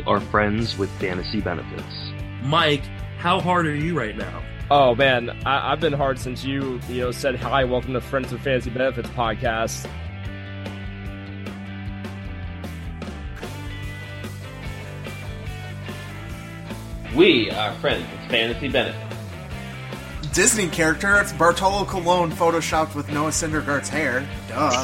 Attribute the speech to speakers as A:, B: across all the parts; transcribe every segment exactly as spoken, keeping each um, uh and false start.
A: are friends with fantasy benefits.
B: Mike, how hard are you right now?
C: Oh man, I, I've been hard since you, you know, said hi. Welcome to Friends with Fantasy Benefits podcast.
A: We are friends with fantasy benefits.
D: Disney character, it's Bartolo Colon photoshopped with Noah Syndergaard's hair. Duh.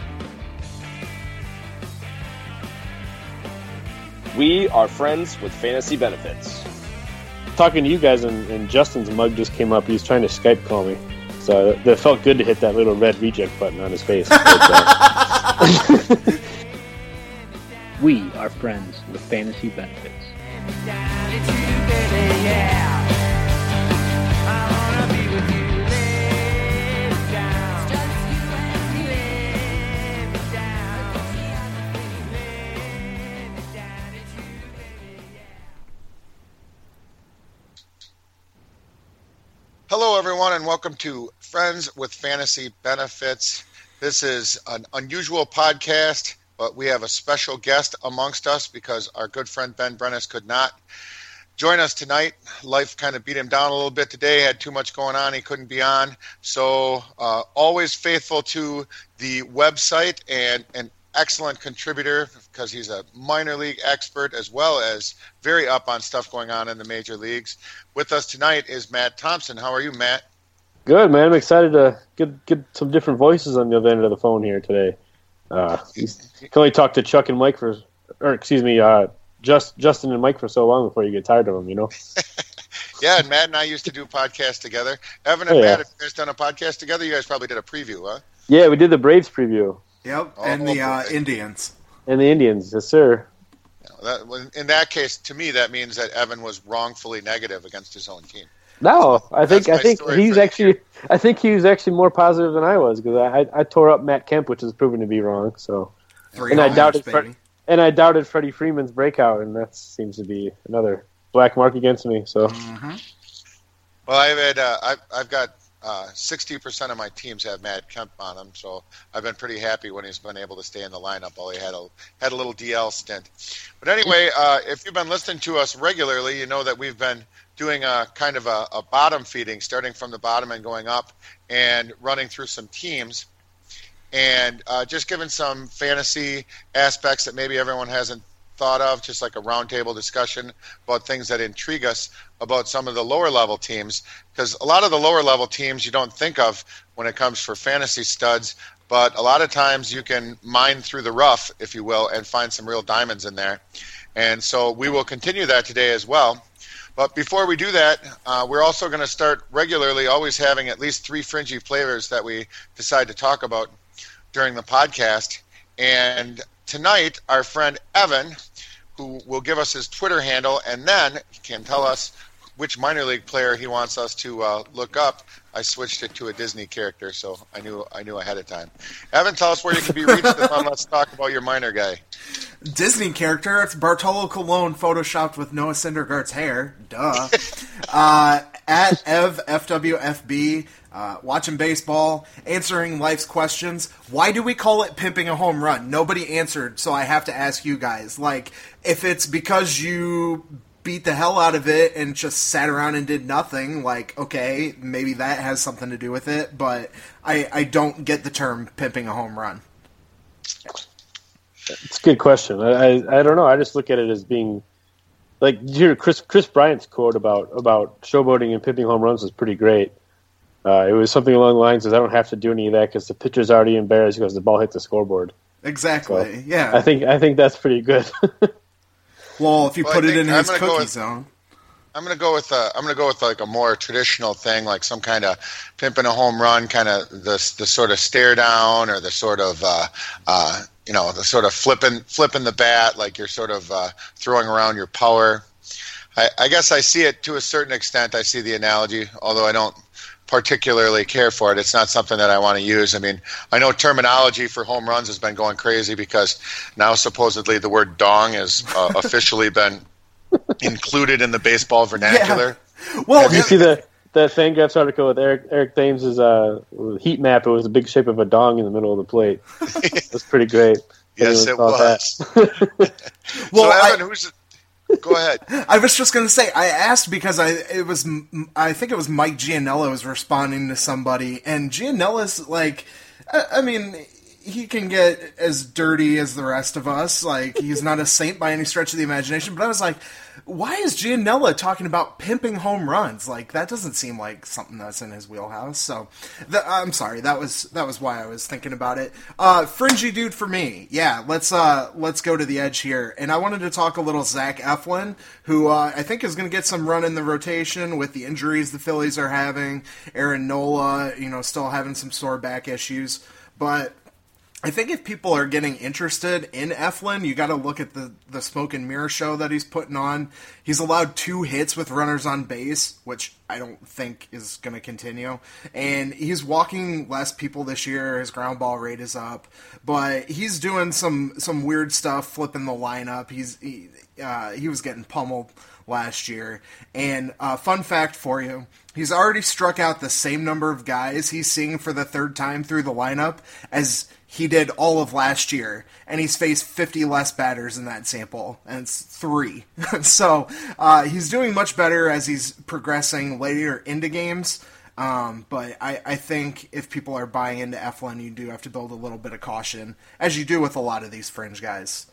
C: We are friends with fantasy benefits.
E: Talking to you guys, and, and Justin's mug just came up. He was trying to Skype call me, so it felt good to hit that little red reject button on his face.
F: We are friends with fantasy benefits.
G: Hello, everyone, and welcome to Friends with Fantasy Benefits. This is an unusual podcast, but we have a special guest amongst us because our good friend Ben Brennis could not join us tonight. Life kind of beat him down a little bit today, had too much going on, he couldn't be on. So uh, always faithful to the website and an excellent contributor because he's a minor league expert as well as very up on stuff going on in the major leagues. With us tonight is Matt Thompson. How are you, Matt?
E: Good, man. I'm excited to get get some different voices on the other end of the phone here today. Uh, you can only talk to Chuck and Mike for, or excuse me, uh, just Justin and Mike for so long before you get tired of them, you know?
G: Yeah, and Matt and I used to do podcasts together. Evan and
E: oh, yeah.
G: Matt, have you guys done a podcast together? You guys probably did a preview, huh?
E: Yeah, we did the Braves preview.
D: Yep,
G: Oh,
D: and the uh,
G: boy.
D: Indians.
E: And the Indians, yes, sir.
G: That, in that case, to me, that means that Evan was wrongfully negative against his own team.
E: No, I think
G: That's
E: I
G: my
E: think
G: story
E: he's
G: for the
E: actually
G: year.
E: I think he was actually more positive than I was because I, I tore up Matt Kemp, which has proven to be wrong. So
D: Three
E: and I
D: homers,
E: doubted
D: baby.
E: Fred, and I doubted Freddie Freeman's breakout, and that seems to be another black mark against me. So
D: Mm-hmm.
G: Well, I've had uh, I've, I've got uh, sixty percent of my teams have Matt Kemp on them, so I've been pretty happy when he's been able to stay in the lineup while he had a had a little D L stint. But anyway, uh, if you've been listening to us regularly, you know that we've been doing a kind of a, a bottom feeding, starting from the bottom and going up, and running through some teams, and uh, just giving some fantasy aspects that maybe everyone hasn't thought of, just like a roundtable discussion about things that intrigue us about some of the lower level teams, because a lot of the lower level teams you don't think of when it comes for fantasy studs, but a lot of times you can mine through the rough, if you will, and find some real diamonds in there. And so we will continue that today as well. But before we do that, uh, we're also going to start regularly always having at least three fringy flavors that we decide to talk about during the podcast. And tonight, our friend Evan, who will give us his Twitter handle, and then he can tell us which minor league player he wants us to uh, look up. I switched it to a Disney character, so I knew I knew ahead of time. Evan, tell us where you can be reached, and then let's talk about your minor guy.
D: Disney character, it's Bartolo Colon photoshopped with Noah Syndergaard's hair. Duh. uh, at Ev F W F B, uh, watching baseball, answering life's questions. Why do we call it pimping a home run? Nobody answered, so I have to ask you guys. Like, if it's because you beat the hell out of it and just sat around and did nothing, like, okay, maybe that has something to do with it, but I, I don't get the term pimping a home run.
E: it's a good question. I, I I don't know. I just look at it as being like you hear Chris Chris Bryant's quote about about showboating and pimping home runs was pretty great. Uh, it was something along the lines of I don't have to do any of that because the pitcher's already embarrassed because the ball hit the scoreboard.
D: Exactly.
E: So,
D: yeah.
E: I think I think that's pretty good.
D: Well, if you
G: Well,
D: put
G: I
D: it
G: think
D: in
G: I'm
D: his
G: gonna go
D: cookie
G: with-
D: zone.
G: I'm gonna go with uh, I'm gonna go with like a more traditional thing, like some kind of pimping a home run, kind of the the sort of stare down or the sort of uh, uh, you know the sort of flipping flipping the bat, like you're sort of uh, throwing around your power. I, I guess I see it to a certain extent. I see the analogy, although I don't particularly care for it. It's not something that I want to use. I mean, I know terminology for home runs has been going crazy because now supposedly the word dong has uh, officially been included in the baseball vernacular.
D: Yeah. Well,
E: Did you see the that Fangraphs article with Eric Eric Thames' uh, heat map? It was a big shape of a dong in the middle of the plate. That's pretty great.
G: Yes,
E: Anyone
G: it
E: saw
G: was.
E: that.
D: Well,
G: so, Evan,
D: I-
G: who's Go ahead.
D: I was just going to say, I asked because I it was I think it was Mike Gianella was responding to somebody, and Gianella's like, I, I mean, he can get as dirty as the rest of us. Like, he's not a saint by any stretch of the imagination. But I was like, why is Gianella talking about pimping home runs? Like, that doesn't seem like something that's in his wheelhouse. So, the, I'm sorry. That was that was why I was thinking about it. Uh, fringy dude for me. Yeah, let's uh, let's go to the edge here. And I wanted to talk a little Zach Eflin, who uh, I think is going to get some run in the rotation with the injuries the Phillies are having. Aaron Nola, you know, still having some sore back issues. But I think if people are getting interested in Eflin, you got to look at the, the smoke and mirror show that he's putting on. He's allowed two hits with runners on base, which I don't think is going to continue. And he's walking less people this year. His ground ball rate is up. But he's doing some, some weird stuff, flipping the lineup. He's he, uh, he was getting pummeled last year. And uh, fun fact for you, he's already struck out the same number of guys he's seeing for the third time through the lineup as he did all of last year, and he's faced fifty less batters in that sample, and it's three. so uh, he's doing much better as he's progressing later into games, um, but I, I think if people are buying into Eflin, you do have to build a little bit of caution, as you do with a lot of these fringe guys.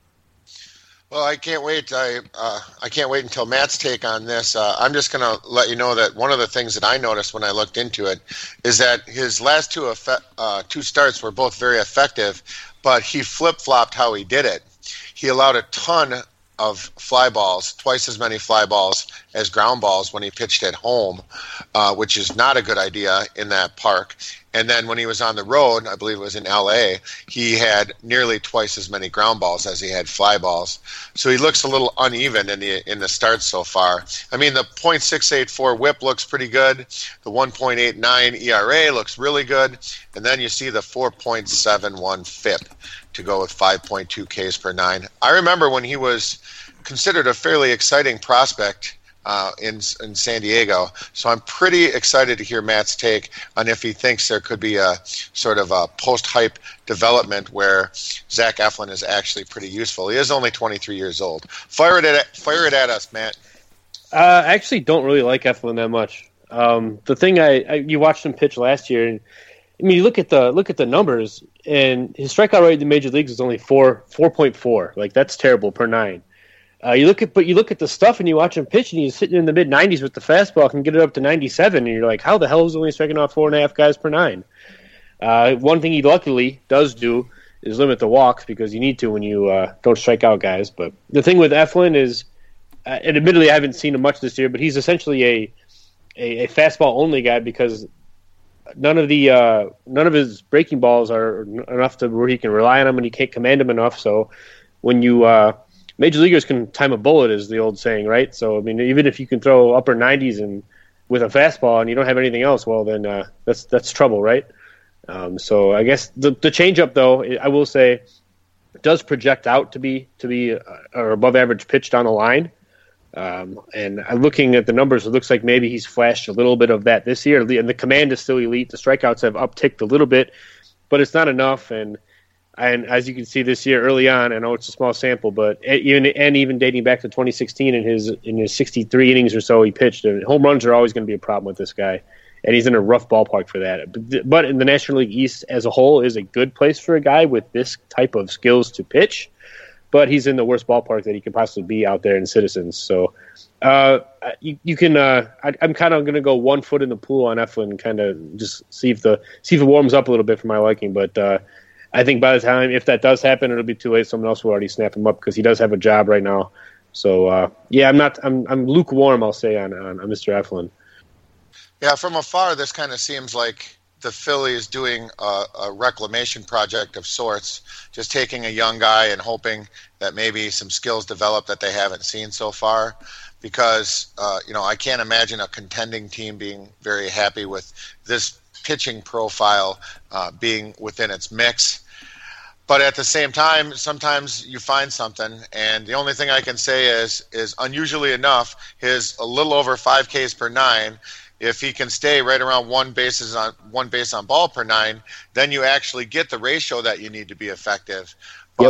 G: Well, I can't wait. I uh, I can't wait until Matt's take on this. Uh, I'm just going to let you know that one of the things that I noticed when I looked into it is that his last two effe- uh, two starts were both very effective, but he flip-flopped how he did it. He allowed a ton of fly balls, twice as many fly balls as ground balls when he pitched at home, uh, which is not a good idea in that park. And then when he was on the road, I believe it was in L A, he had nearly twice as many ground balls as he had fly balls. So he looks a little uneven in the in the starts so far. I mean, the point six eight four whip looks pretty good. The one point eight nine E R A looks really good. And then you see the four point seven one F I P to go with five point two Ks per nine. I remember when he was considered a fairly exciting prospect Uh, in in San Diego. So I'm pretty excited to hear Matt's take on if he thinks there could be a sort of a post-hype development where Zach Eflin is actually pretty useful. He is only twenty-three years old. Fire it at, fire it at us, Matt.
E: Uh, I actually don't really like Eflin that much. Um, the thing I, I you watched him pitch last year, and I mean, you look at the look at the numbers, and his strikeout rate in the major leagues is only four four point four. Like, that's terrible per nine. Uh, you look at, but you look at the stuff and you watch him pitch, and he's sitting in the mid nineties with the fastball, can get it up to ninety-seven, and you're like, how the hell is he only striking out four and a half guys per nine? Uh, one thing he luckily does do is limit the walks, because you need to when you uh, don't strike out guys. But the thing with Eflin is, uh, and admittedly I haven't seen him much this year, but he's essentially a a, a fastball only guy, because none of the uh, none of his breaking balls are enough to where he can rely on them, and he can't command them enough. So when you uh, major leaguers can time a bullet, is the old saying, right? So, I mean, even if you can throw upper nineties and with a fastball and you don't have anything else, well, then uh, that's that's trouble, right? Um, so I guess the the changeup, though, I will say, does project out to be to be uh, or above average pitch down the line. Um, and looking at the numbers, it looks like maybe he's flashed a little bit of that this year. And the command is still elite. The strikeouts have upticked a little bit, but it's not enough. And And as you can see this year, early on, I know it's a small sample, but even and even dating back to twenty sixteen, in his in his sixty-three innings or so he pitched, and home runs are always going to be a problem with this guy, and he's in a rough ballpark for that. But, but in the National League East as a whole is a good place for a guy with this type of skills to pitch, but he's in the worst ballpark that he could possibly be out there in Citizens. So uh, you, you can. Uh, I, I'm kind of going to go one foot in the pool on Eflin and kind of just see if the see if it warms up a little bit for my liking, but. Uh, I think by the time, if that does happen, it'll be too late. Someone else will already snap him up, because he does have a job right now. So, uh, yeah, I'm not. I'm, I'm lukewarm, I'll say, on, on, on Mister Eflin.
G: Yeah, from afar, this kind of seems like the Phillies doing a, a reclamation project of sorts, just taking a young guy and hoping that maybe some skills develop that they haven't seen so far. Because, uh, you know, I can't imagine a contending team being very happy with this pitching profile uh, being within its mix. But at the same time, sometimes you find something, and the only thing I can say is, is unusually enough, his a little over five Ks per nine. If he can stay right around one bases on one base on ball per nine, then you actually get the ratio that you need to be effective. But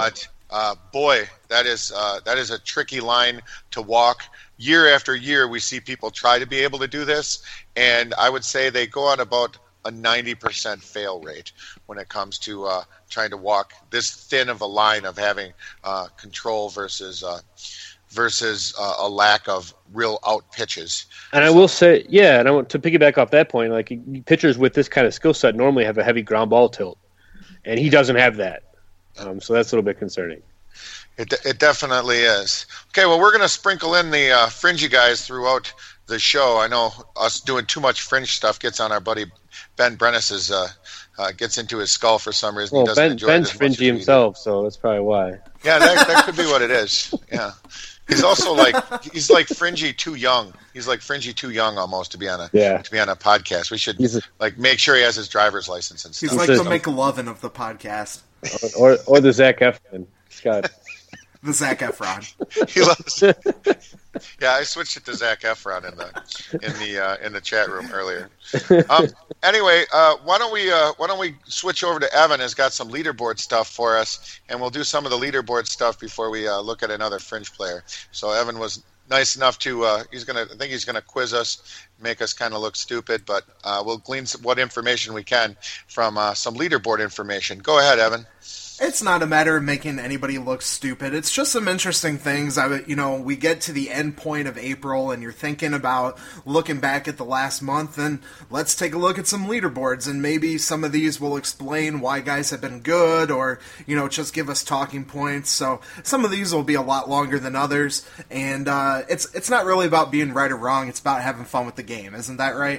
G: Uh, boy, that is uh, that is a tricky line to walk. Year after year, we see people try to be able to do this, and I would say they go on about a ninety percent fail rate when it comes to uh, trying to walk this thin of a line of having uh, control versus uh, versus uh, a lack of real out pitches.
E: And I will say, yeah, and I want to piggyback off that point, like pitchers with this kind of skill set normally have a heavy ground ball tilt, and he doesn't have that. Um, so that's a little bit concerning.
G: It it definitely is. Okay, well, we're going to sprinkle in the uh, fringy guys throughout the show. I know us doing too much fringe stuff gets on our buddy Ben Brennis's, uh, uh, gets into his skull for some reason.
E: Well,
G: he doesn't
E: Ben,
G: enjoy
E: Ben's
G: it as much
E: fringy
G: as we do.
E: himself, so that's probably why.
G: Yeah, that, that could be what it is. Yeah. He's also like he's like fringy too young. He's like fringy too young almost to be on a
E: Yeah.
G: to be on a podcast. We should
E: He's a-
G: like make sure he has his driver's license and
D: He's
G: stuff.
D: like
E: says-
D: the McLovin of the podcast,
E: Or or the Zach Efron. Scott.
D: the Zac Efron.
G: He loves. Yeah, I switched it to Zach Efron in the in the uh, in the chat room earlier. Um, anyway, uh, why don't we uh, why don't we switch over to Evan? Has got some leaderboard stuff for us, and we'll do some of the leaderboard stuff before we uh, look at another fringe player. So Evan was nice enough to uh, he's gonna I think he's gonna quiz us, make us kind of look stupid, but uh, we'll glean some, what information we can from uh, some leaderboard information. Go ahead, Evan.
D: It's not a matter of making anybody look stupid. It's just some interesting things. I, you know, we get to the end point of April, and you're thinking about looking back at the last month, and let's take a look at some leaderboards, and maybe some of these will explain why guys have been good, or, you know, just give us talking points. So some of these will be a lot longer than others, and uh, it's it's not really about being right or wrong. It's about having fun with the game. Isn't that right?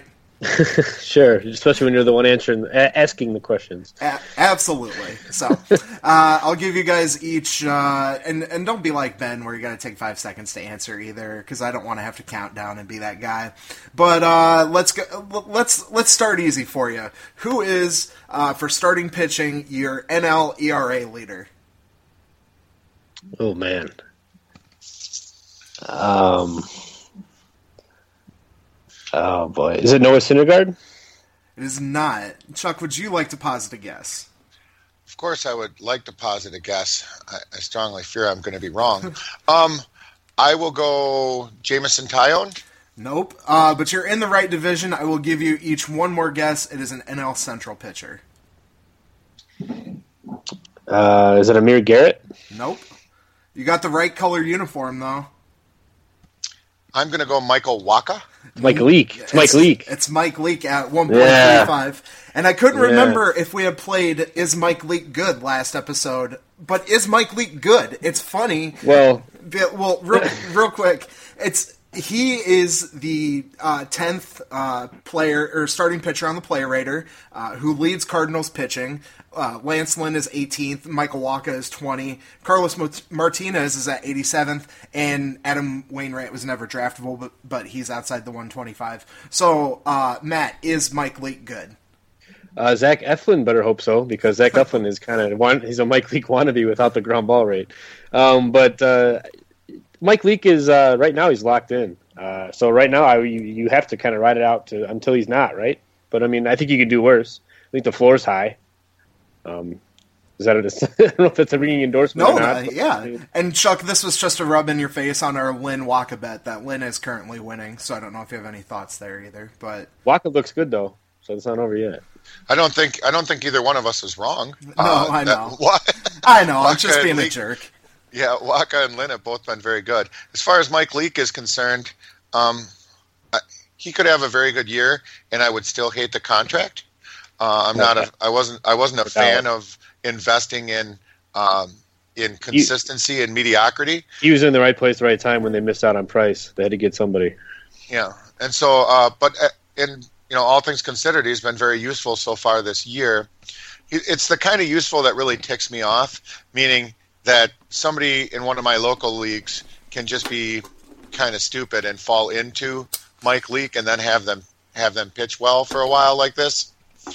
E: Sure, especially when you're the one answering, a- asking the questions.
D: A- absolutely. So, uh, I'll give you guys each, uh, and and don't be like Ben, where you got to take five seconds to answer either, because I don't want to have to count down and be that guy. But uh, let's go. Let's let's start easy for you. Who is uh, for starting pitching your N L E R A leader?
E: Oh man. Um. Oh boy, is it Noah Syndergaard?
D: It is not. Chuck, would you like to posit a guess?
G: Of course, I would like to posit a guess. I, I strongly fear I'm going to be wrong. um, I will go Jameson Tyone.
D: Nope. Uh, but you're in the right division. I will give you each one more guess. It is an N L Central pitcher.
E: Uh, is it Amir Garrett?
D: Nope. You got the right color uniform, though.
G: I'm going to go Michael Wacha.
E: Mike Leake. It's Mike Leake.
D: It's Mike Leake at one point three five.
E: Yeah.
D: And I couldn't
E: Yeah.
D: remember if we had played Is Mike Leake Good last episode. But is Mike Leake good? It's funny.
E: Well,
D: Well, real, real quick, it's he is the uh, tenth uh, player or starting pitcher on the Player Rater uh, who leads Cardinals pitching. Uh, Lance Lynn is eighteenth. Michael Wacha is twenty. Carlos Mart- Martinez is at eighty-seventh. And Adam Wainwright was never draftable, but, but he's outside the one twenty-five. So, uh, Matt, is Mike Leake good?
E: uh, Zach Eflin better hope so, because Zach Eflin is kind of one. He's a Mike Leake wannabe without the ground ball rate. Um, but uh, Mike Leake is uh, right now he's locked in. Uh, so right now I, you, you have to kind of ride it out to until he's not, right? But I mean, I think you could do worse. I think the floor's high. Um, is that a, I don't know if that's a ringing endorsement
D: No,
E: or not.
D: uh, yeah. And Chuck, this was just a rub in your face on our Lynn Wacha bet that Lynn is currently winning. So I don't know if you have any thoughts there either. But
E: Waka looks good though, so it's not over yet.
G: I don't think I don't think either one of us is wrong.
D: No, I know.
G: That, Wa-
D: I know, I'm
G: Wacha
D: just
G: and
D: being a
G: Leake-
D: jerk.
G: Yeah, Wacha and Lynn have both been very good. As far as Mike Leake is concerned, um, I, he could have a very good year, and I would still hate the contract. Uh, I'm not a. I wasn't. I wasn't a
E: No
G: fan
E: doubt.
G: of investing in um, in consistency and mediocrity.
E: He was in the right place, the right time when they missed out on Price. They had to get somebody.
G: Yeah, and so, uh, but uh, in you know, all things considered, he's been very useful so far this year. He, it's the kind of useful that really ticks me off, meaning that somebody in one of my local leagues can just be kind of stupid and fall into Mike Leake and then have them have them pitch well for a while like this.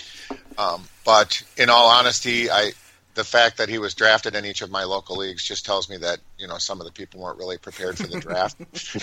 G: Um, but in all honesty, I the fact that he was drafted in each of my local leagues just tells me that, you know, some of the people weren't really prepared for the draft.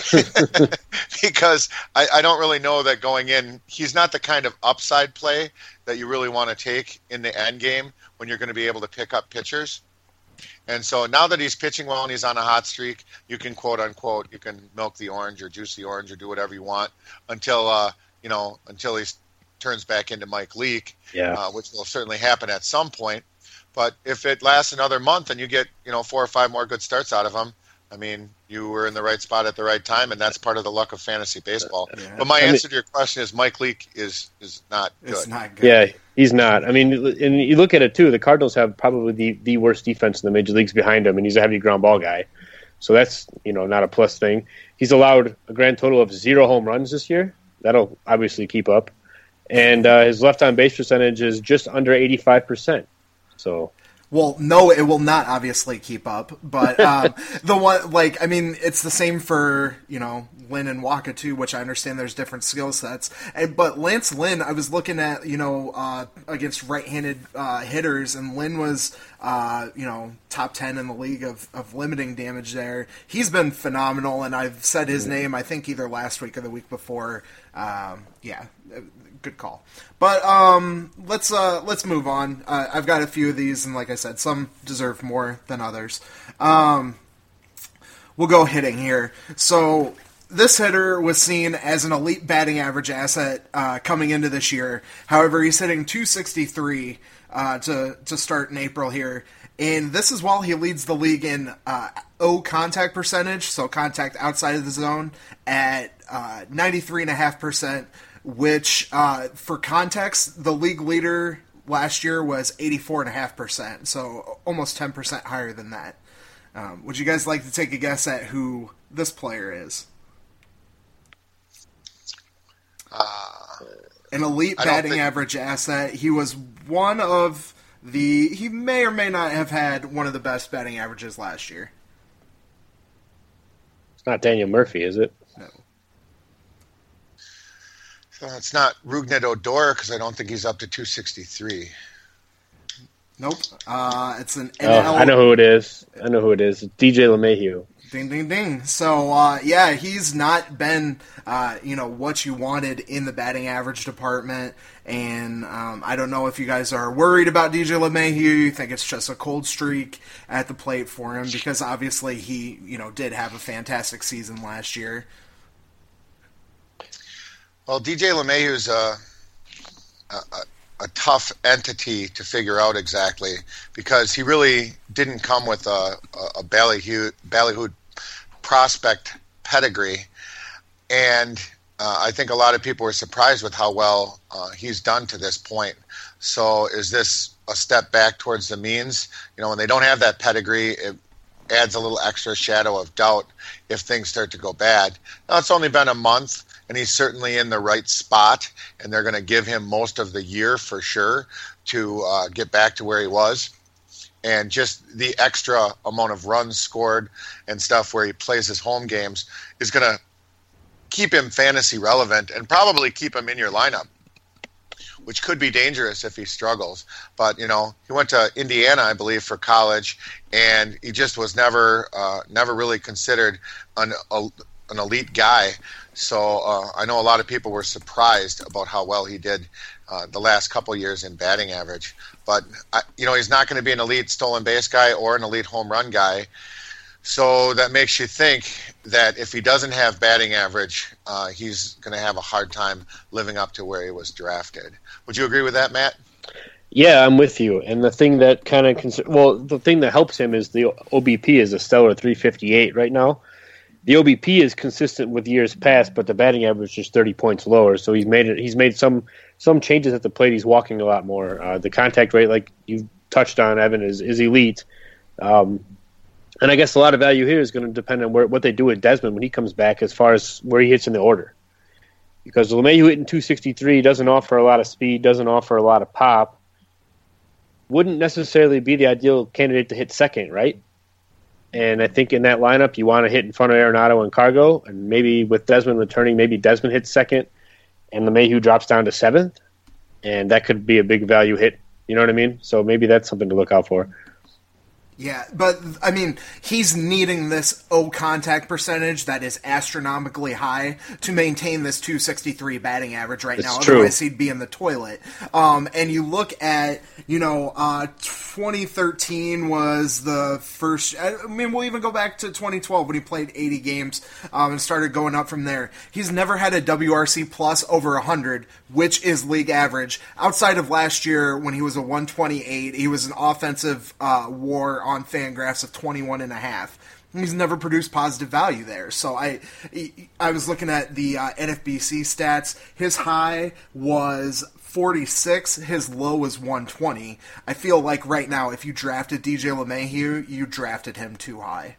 G: Because I, I don't really know that going in, he's not the kind of upside play that you really want to take in the end game when you're going to be able to pick up pitchers. And so now that he's pitching well and he's on a hot streak, you can quote unquote, you can milk the orange or juice the orange or do whatever you want until uh, you know until he turns back into Mike Leake,
E: yeah.
G: uh, which will certainly happen at some point. But if it lasts another month and you get you know four or five more good starts out of him, I mean, you were in the right spot at the right time, and that's part of the luck of fantasy baseball. Yeah. But my I answer mean, to your question is Mike Leake is is not good.
D: It's not good.
E: Yeah, he's not. I mean, and you look at it, too. The Cardinals have probably the, the worst defense in the major leagues behind him, and he's a heavy ground ball guy. So that's, you know, not a plus thing. He's allowed a grand total of zero home runs this year. That'll obviously keep up. And uh, his left-on base percentage is just under eighty-five percent. So...
D: Well, no, it will not obviously keep up, but um, the one, like, I mean, it's the same for, you know, Lynn and Waka too, which I understand there's different skill sets. And, but Lance Lynn, I was looking at, you know, uh, against right-handed uh, hitters, and Lynn was, uh, you know, top ten in the league of, of limiting damage there. He's been phenomenal, and I've said his name, I think, either last week or the week before. Um, yeah. Good call. But um, let's uh, let's move on. Uh, I've got a few of these, and like I said, some deserve more than others. Um, we'll go hitting here. So this hitter was seen as an elite batting average asset uh, coming into this year. However, he's hitting two sixty-three uh, to to start in April here, and this is while he leads the league in uh, O contact percentage, so contact outside of the zone, at uh, ninety-three point five percent. Which, uh, for context, the league leader last year was eighty-four point five percent, so almost ten percent higher than that. Um, would you guys like to take a guess at who this player is?
G: Uh,
D: An elite batting think... average asset. He was one of the... He may or may not have had one of the best batting averages last year.
E: It's not Daniel Murphy, is it?
D: No.
G: Uh, it's not Rougned Odor because I don't think he's up to two sixty-three.
D: Nope. Uh, it's an
E: N L. Oh, I know who it is. I know who it is. It's D J LeMahieu.
D: Ding, ding, ding. So, uh, yeah, he's not been, uh, you know, what you wanted in the batting average department. And um, I don't know if you guys are worried about D J LeMahieu. You think it's just a cold streak at the plate for him because obviously he, you know, did have a fantastic season last year.
G: Well, D J LeMahieu is a, a, a tough entity to figure out exactly because he really didn't come with a, a, a ballyhoo, ballyhooed prospect pedigree. And uh, I think a lot of people were surprised with how well uh, he's done to this point. So is this a step back towards the means? You know, when they don't have that pedigree, it adds a little extra shadow of doubt if things start to go bad. Now, it's only been a month. And he's certainly in the right spot, and they're going to give him most of the year for sure to uh, get back to where he was. And just the extra amount of runs scored and stuff where he plays his home games is going to keep him fantasy relevant and probably keep him in your lineup, which could be dangerous if he struggles. But, you know, he went to Indiana, I believe, for college, and he just was never uh, never really considered an, a, an elite guy. So uh, I know a lot of people were surprised about how well he did uh, the last couple years in batting average. But, I, you know, he's not going to be an elite stolen base guy or an elite home run guy. So that makes you think that if he doesn't have batting average, uh, he's going to have a hard time living up to where he was drafted. Would you agree with that, Matt?
E: Yeah, I'm with you. And the thing that kind of cons- – well, the thing that helps him is the O B P is a stellar three fifty-eight right now. The O B P is consistent with years past, but the batting average is thirty points lower. So he's made it. He's made some some changes at the plate. He's walking a lot more. Uh, the contact rate, like you touched on, Evan, is is elite. Um, and I guess a lot of value here is going to depend on where, what they do with Desmond when he comes back, as far as where he hits in the order. Because LeMahieu hitting two sixty-three doesn't offer a lot of speed, doesn't offer a lot of pop. Wouldn't necessarily be the ideal candidate to hit second, right? And I think in that lineup, you want to hit in front of Arenado and Cargo, and maybe with Desmond returning, maybe Desmond hits second, and LeMahieu drops down to seventh, and that could be a big value hit. You know what I mean? So maybe that's something to look out for.
D: Yeah, but, I mean, he's needing this O contact percentage that is astronomically high to maintain this two sixty-three batting average right
E: It's
D: now.
E: true.
D: Otherwise, he'd be in the toilet. Um, and you look at, you know, uh, twenty thirteen was the first... I mean, we'll even go back to twenty twelve when he played eighty games um, and started going up from there. He's never had a W R C plus over one hundred, which is league average. Outside of last year when he was a one twenty-eight, he was an offensive uh, war on Fangraphs of twenty-one and a half. He's never produced positive value there. So I I was looking at the uh, N F B C stats. His high was forty-six. His low was one twenty. I feel like right now, if you drafted D J LeMahieu, you drafted him too high.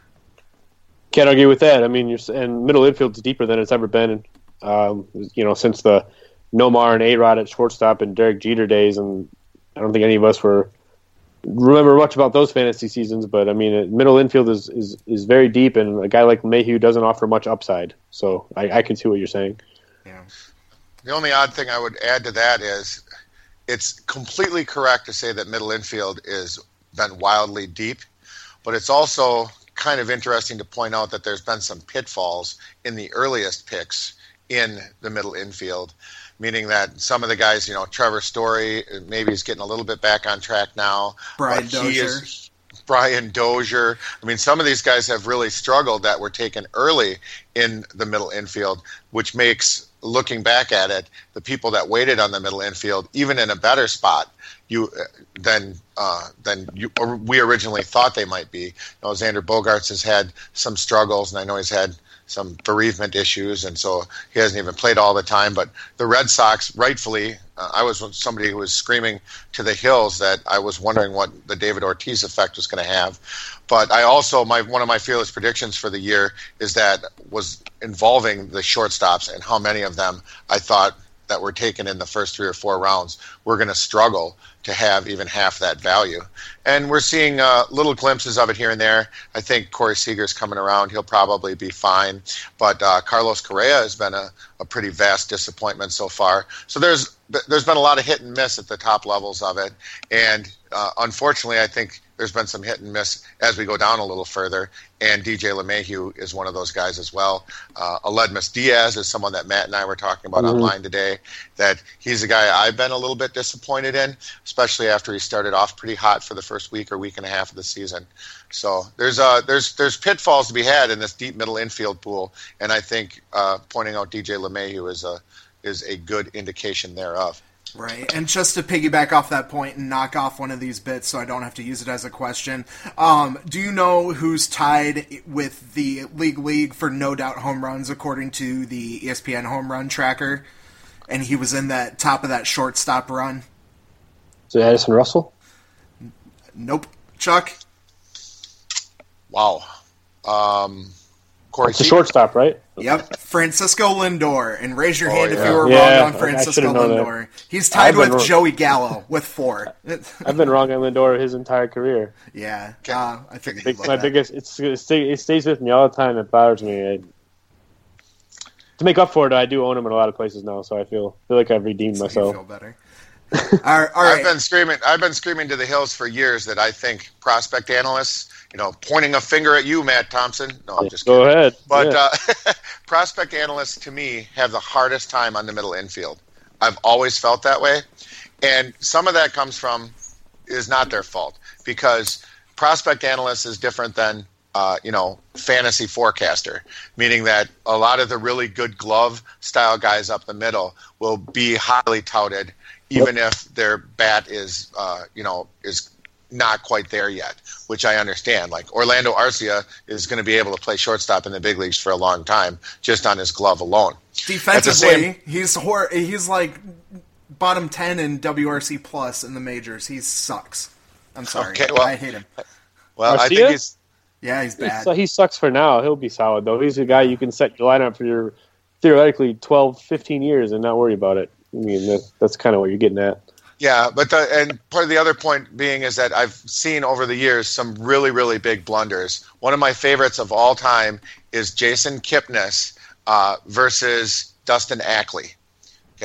E: Can't argue with that. I mean, you're, and middle infield's deeper than it's ever been. Um, you know, since the Nomar and A-Rod at shortstop and Derek Jeter days, and I don't think any of us were remember much about those fantasy seasons. But I mean, middle infield is, is, is very deep, and a guy like Mayhew doesn't offer much upside. So I, I can see what you're saying.
D: Yeah.
G: The only odd thing I would add to that is it's completely correct to say that middle infield is been wildly deep, but it's also kind of interesting to point out that there's been some pitfalls in the earliest picks in the middle infield, meaning that some of the guys, you know, Trevor Story, maybe he's getting a little bit back on track now.
D: Brian
G: but he
D: Dozier.
G: is Brian Dozier. I mean, some of these guys have really struggled that were taken early in the middle infield, which makes, looking back at it, the people that waited on the middle infield, even in a better spot, you than uh, than you, or we originally thought they might be. You know, Xander Bogaerts has had some struggles, and I know he's had some bereavement issues, and so he hasn't even played all the time. But the Red Sox, rightfully, uh, I was somebody who was screaming to the hills that I was wondering what the David Ortiz effect was going to have. But I also, my one of my fearless predictions for the year is that was involving the shortstops, and how many of them I thought that were taken in the first three or four rounds were going to struggle to have even half that value. And we're seeing uh, little glimpses of it here and there. I think Corey Seager's coming around. He'll probably be fine. But uh, Carlos Correa has been a, a pretty vast disappointment so far. So there's there's been a lot of hit and miss at the top levels of it. And uh, unfortunately, I think there's been some hit and miss as we go down a little further. And D J LeMahieu is one of those guys as well. Uh, Aledmus Diaz is someone that Matt and I were talking about mm-hmm. online today, that he's a guy I've been a little bit disappointed in, especially after he started off pretty hot for the first week or week and a half of the season. So there's uh, there's there's pitfalls to be had in this deep middle infield pool, and I think uh, pointing out D J LeMahieu is a is a good indication thereof.
D: Right, and just to piggyback off that point and knock off one of these bits so I don't have to use it as a question, um, do you know who's tied with the League League for no doubt home runs according to the E S P N home run tracker? And he was in that top of that shortstop run.
E: Is it Addison Russell?
D: Nope. Chuck?
G: Wow. Um, Corey
E: It's a shortstop, right?
D: Yep, Francisco Lindor. And raise your
G: Oh,
D: hand if
G: yeah.
D: you were
E: Yeah,
D: wrong on
E: I
D: Francisco
E: should've known that.
D: Lindor. He's tied
E: I've been
D: with
E: wrong.
D: Joey Gallo with four.
E: I've been wrong on Lindor his entire career.
D: yeah, uh, I figured
E: Big,
D: you'd like
E: my
D: that.
E: biggest, it's, it stays, it stays with me all the time. It bothers me. I, to make up for it, I do own him in a lot of places now, so I feel feel like I've redeemed
D: So you
E: myself.
D: feel better. all right, all right.
G: I've been screaming. I've been screaming to the hills for years that I think prospect analysts, you know, pointing a finger at you, Matt Thompson. No, I'm just
E: Go
G: kidding.
E: ahead.
G: But
E: Yeah.
G: uh, prospect analysts, to me, have the hardest time on the middle infield. I've always felt that way, and some of that comes from is not their fault, because prospect analyst is different than uh, you know, fantasy forecaster, meaning that a lot of the really good glove style guys up the middle will be highly touted, even yep. if their bat is, uh, you know, is not quite there yet, which I understand. Like Orlando Arcia is going to be able to play shortstop in the big leagues for a long time just on his glove alone.
D: Defensively, he's hor- he's like bottom ten in W R C plus in the majors. He sucks. I'm sorry.
G: Okay, well,
D: I hate him.
G: Well,
E: Arcia?
G: I think he's.
D: Yeah, he's bad.
E: He's, he sucks for now. He'll be solid, though. He's a guy you can set your lineup for your theoretically twelve, fifteen years and not worry about it. I mean, that, that's kind of what you're getting at.
G: Yeah, but the, and part of the other point being is that I've seen over the years some really, really big blunders. One of my favorites of all time is Jason Kipnis uh, versus Dustin Ackley. Okay,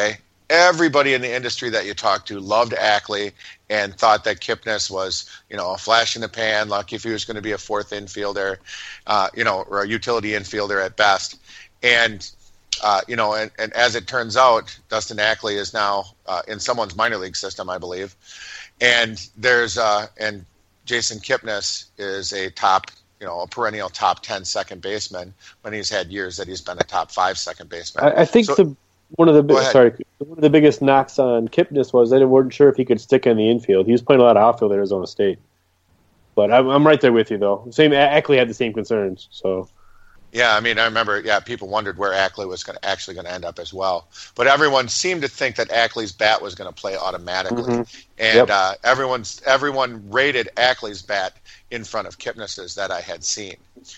G: everybody in the industry that you talked to loved Ackley and thought that Kipnis was, you know, a flash in the pan, lucky if he was going to be a fourth infielder, uh, you know, or a utility infielder at best. And, uh, you know, and, and as it turns out, Dustin Ackley is now uh, in someone's minor league system, I believe. And there's, uh, and Jason Kipnis is a top, you know, a perennial top ten second baseman when he's had years that he's been a top five second baseman.
E: I, I think
G: so,
E: the one of the big,
G: ahead.
E: sorry one of the biggest knocks on Kipnis was they weren't sure if he could stick in the infield. He was playing a lot of outfield at Arizona State, but I'm, I'm right there with you though. Same Ackley had the same concerns. So
G: yeah, I mean, I remember, yeah, people wondered where Ackley was going to actually going to end up as well. But everyone seemed to think that Ackley's bat was going to play automatically,
E: mm-hmm.
G: and
E: yep.
G: uh, everyone's everyone rated Ackley's bat in front of Kipnis's that I had seen.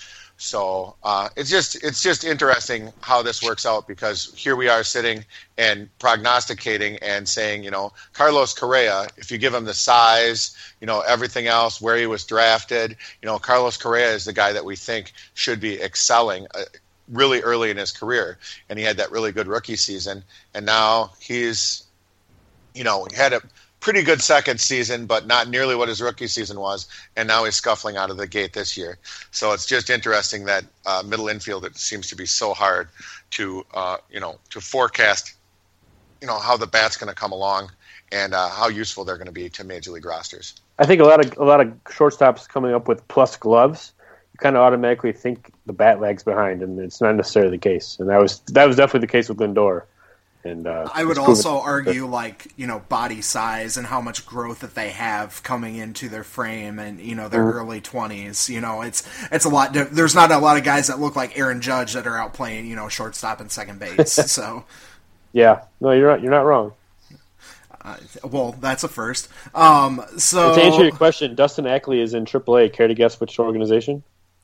G: So uh, it's just it's just interesting how this works out, because here we are sitting and prognosticating and saying, you know, Carlos Correa, if you give him the size, you know, everything else, where he was drafted, you know, Carlos Correa is the guy that we think should be excelling uh, really early in his career. And he had that really good rookie season. And now he's, you know, had a pretty good second season, but not nearly what his rookie season was, and now he's scuffling out of the gate this year. So it's just interesting that uh, middle infield, it seems to be so hard to, uh, you know, to forecast, you know, how the bat's going to come along and uh, how useful they're going to be to major league rosters.
E: I think a lot of a lot of shortstops coming up with plus gloves, you kind of automatically think the bat lags behind, and it's not necessarily the case. And that was that was definitely the case with Lindor. And, uh,
D: I would also argue, like, you know, body size and how much growth that they have coming into their frame and, you know, their mm-hmm. early twenties. You know, it's it's a lot. There's not a lot of guys that look like Aaron Judge that are out playing, you know, shortstop and second base. So,
E: yeah, no, you're not, you're not wrong.
D: Uh, well, that's a first. Um, so
E: to answer your question, Dustin Ackley is in triple A. Care to guess which organization?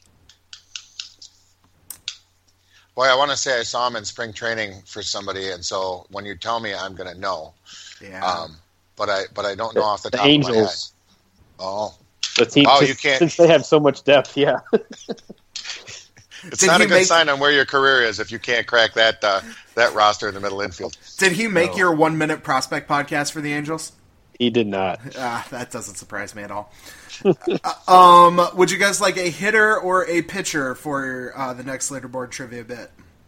G: Boy, I want to say I saw him in spring training for somebody, and so when you tell me, I'm going to know.
D: Yeah.
G: Um, but I but I don't know off the,
E: the
G: top
E: Angels.
G: of my head. Oh.
E: The team.
G: Oh,
E: since,
G: you can't.
E: Since they have so much depth, yeah.
G: It's
D: Did
G: not a good
D: make...
G: sign on where your career is if you can't crack that uh, that roster in the middle infield.
D: Did he make
G: no.
D: your one minute prospect podcast for the Angels?
E: He did not.
D: Uh, that doesn't surprise me at all. um, would you guys like a hitter or a pitcher for uh, the next leaderboard trivia bit?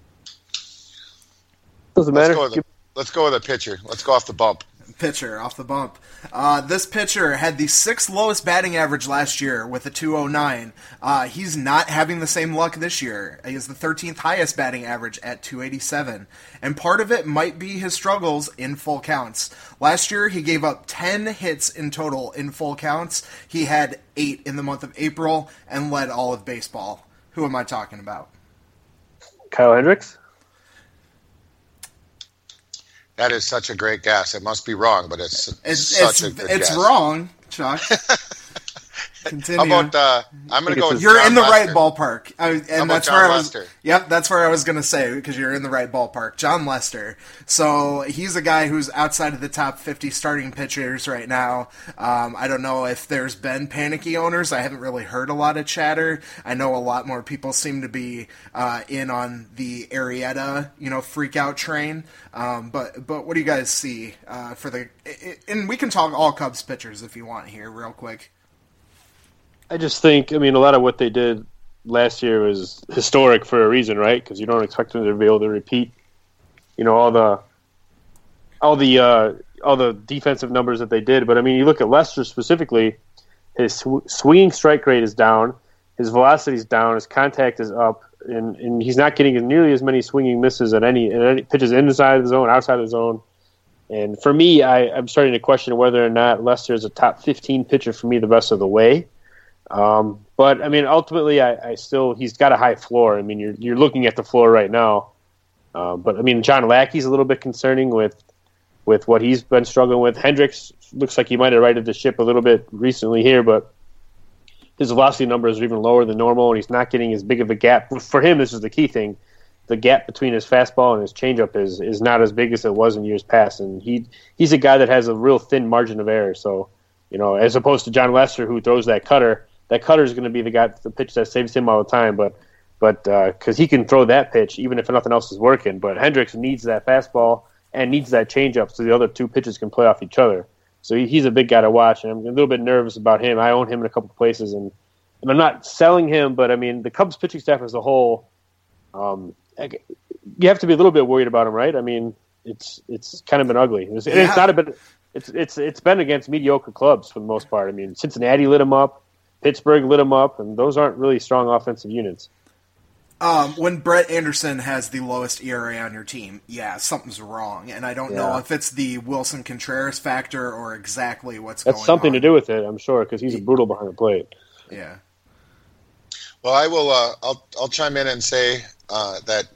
E: Doesn't
G: let's
E: matter.
G: Go with a, let's go with a pitcher. Let's go off the bump.
D: Pitcher, off the bump. Uh, this pitcher had the sixth lowest batting average last year with a two oh nine. Uh, he's not having the same luck this year. He has the thirteenth highest batting average at two eighty-seven. And part of it might be his struggles in full counts. Last year, he gave up ten hits in total in full counts. He had eight in the month of April and led all of baseball. Who am I talking about?
E: Kyle Hendricks?
G: That is such a great guess. It must be wrong, but it's,
D: It's
G: such
D: it's,
G: a good
D: it's
G: guess.
D: wrong, Chuck. Continue.
G: How about, uh, I'm going to go with
D: You're
G: John
D: in the
G: Lester.
D: right ballpark. I, and
G: How about
D: that's
G: John
D: where I was.
G: Lester?
D: Yep, that's where I was going to say, because you're in the right ballpark. John Lester. So he's a guy who's outside of the top fifty starting pitchers right now. Um, I don't know if there's been panicky owners. I haven't really heard a lot of chatter. I know a lot more people seem to be uh, in on the Arrieta, you know, freak out train. Um, but but what do you guys see uh, for the? And we can talk all Cubs pitchers if you want here, real quick.
E: I just think, I mean, a lot of what they did last year was historic for a reason, right? Because you don't expect them to be able to repeat, you know, all the all the uh, all the defensive numbers that they did. But I mean, you look at Lester specifically; his sw- swinging strike rate is down, his velocity is down, his contact is up, and, and he's not getting nearly as many swinging misses at any, at any pitches inside of the zone, outside of the zone. And for me, I, I'm starting to question whether or not Lester is a top fifteen pitcher for me the rest of the way. Um, but I mean, ultimately, I, I still he's got a high floor. I mean, you're you're looking at the floor right now. Uh, but I mean, John Lackey's a little bit concerning with with what he's been struggling with. Hendricks looks like he might have righted the ship a little bit recently here, but his velocity numbers are even lower than normal, and he's not getting as big of a gap. For him, this is the key thing: the gap between his fastball and his changeup is is not as big as it was in years past. And he he's a guy that has a real thin margin of error. So, you know, as opposed to John Lester, who throws that cutter. That cutter is going to be the guy, the pitch that saves him all the time, but but because uh, he can throw that pitch even if nothing else is working. But Hendricks needs that fastball and needs that changeup so the other two pitches can play off each other. So he, he's a big guy to watch, and I'm a little bit nervous about him. I own him in a couple places, and, and I'm not selling him, but I mean the Cubs pitching staff as a whole, um, you have to be a little bit worried about him, right? I mean, it's it's kind of been ugly. It's, yeah. it's not a bit. It's it's it's been against mediocre clubs for the most part. I mean, Cincinnati lit him up, Pittsburgh lit him up, and those aren't really strong offensive units.
D: Um, when Brett Anderson has the lowest E R A on your team, yeah, something's wrong, and I don't yeah. know if it's the Wilson Contreras factor or exactly what's
E: That's
D: going on.
E: That's something to do with it, I'm sure, because he's brutal behind the plate.
D: Yeah.
G: Well, I will. Uh, I'll I'll chime in and say uh, that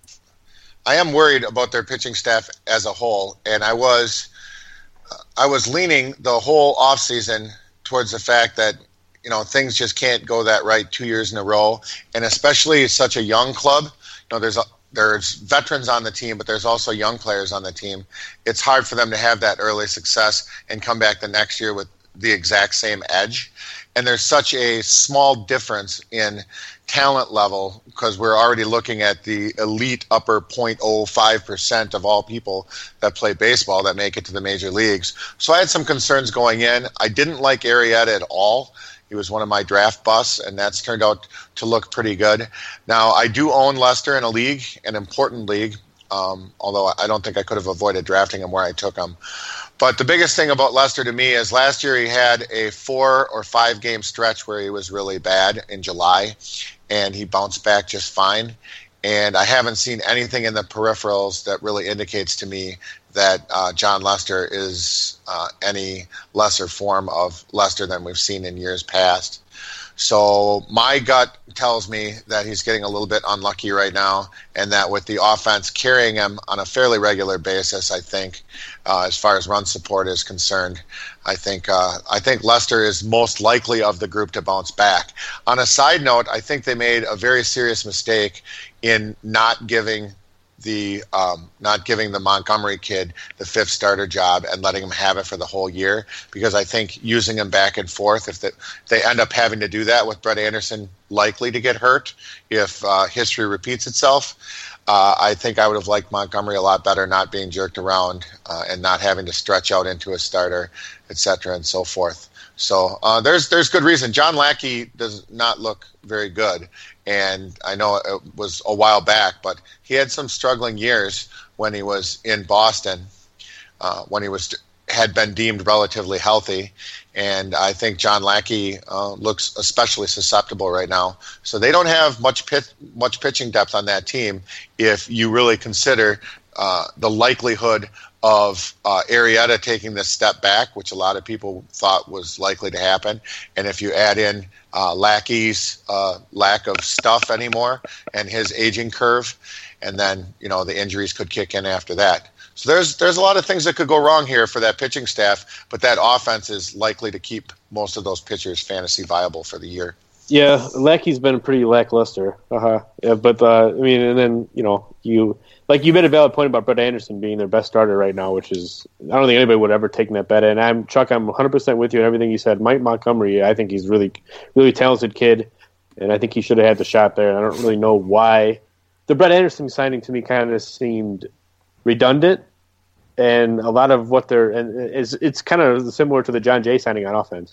G: I am worried about their pitching staff as a whole, and I was uh, I was leaning the whole offseason towards the fact that, you know, things just can't go that right two years in a row, and especially such a young club. You know, there's a, there's veterans on the team, but there's also young players on the team. It's hard for them to have that early success and come back the next year with the exact same edge. And there's such a small difference in talent level because we're already looking at the elite upper zero point zero five percent of all people that play baseball that make it to the major leagues. So I had some concerns going in. I didn't like Arrieta at all. He was one of my draft busts, and that's turned out to look pretty good. Now, I do own Lester in a league, an important league, um, although I don't think I could have avoided drafting him where I took him. But the biggest thing about Lester to me is last year he had a four- or five-game stretch where he was really bad in July, and he bounced back just fine. And I haven't seen anything in the peripherals that really indicates to me that uh, John Lester is uh, any lesser form of Lester than we've seen in years past. So my gut tells me that he's getting a little bit unlucky right now, and that with the offense carrying him on a fairly regular basis, I think, uh, as far as run support is concerned, I think uh, I think Lester is most likely of the group to bounce back. On a side note, I think they made a very serious mistake in not giving the um, not giving the Montgomery kid the fifth starter job and letting him have it for the whole year, because I think using him back and forth, if, the, if they end up having to do that with Brett Anderson likely to get hurt if uh, history repeats itself, uh, I think I would have liked Montgomery a lot better not being jerked around uh, and not having to stretch out into a starter, et cetera, and so forth. So uh, there's there's good reason. John Lackey does not look very good, and I know it was a while back, but he had some struggling years when he was in Boston, uh, when he was had been deemed relatively healthy, and I think John Lackey uh, looks especially susceptible right now. So they don't have much pit, much pitching depth on that team if you really consider uh, the likelihood of uh, Arrieta taking this step back, which a lot of people thought was likely to happen. And if you add in uh, Lackey's uh, lack of stuff anymore and his aging curve, and then, you know, the injuries could kick in after that. So there's there's a lot of things that could go wrong here for that pitching staff, but that offense is likely to keep most of those pitchers fantasy viable for the year.
E: Yeah, Lackey's been pretty lackluster. Uh-huh. Yeah, but, uh, I mean, and then, you know, you – like, you made a valid point about Brett Anderson being their best starter right now, which is – I don't think anybody would ever take that bet. And I'm Chuck, I'm one hundred percent with you in everything you said. Mike Montgomery, I think he's really, really talented kid, and I think he should have had the shot there. And I don't really know why. The Brett Anderson signing to me kind of seemed redundant, and a lot of what they're – and is it's kind of similar to the John Jay signing on offense.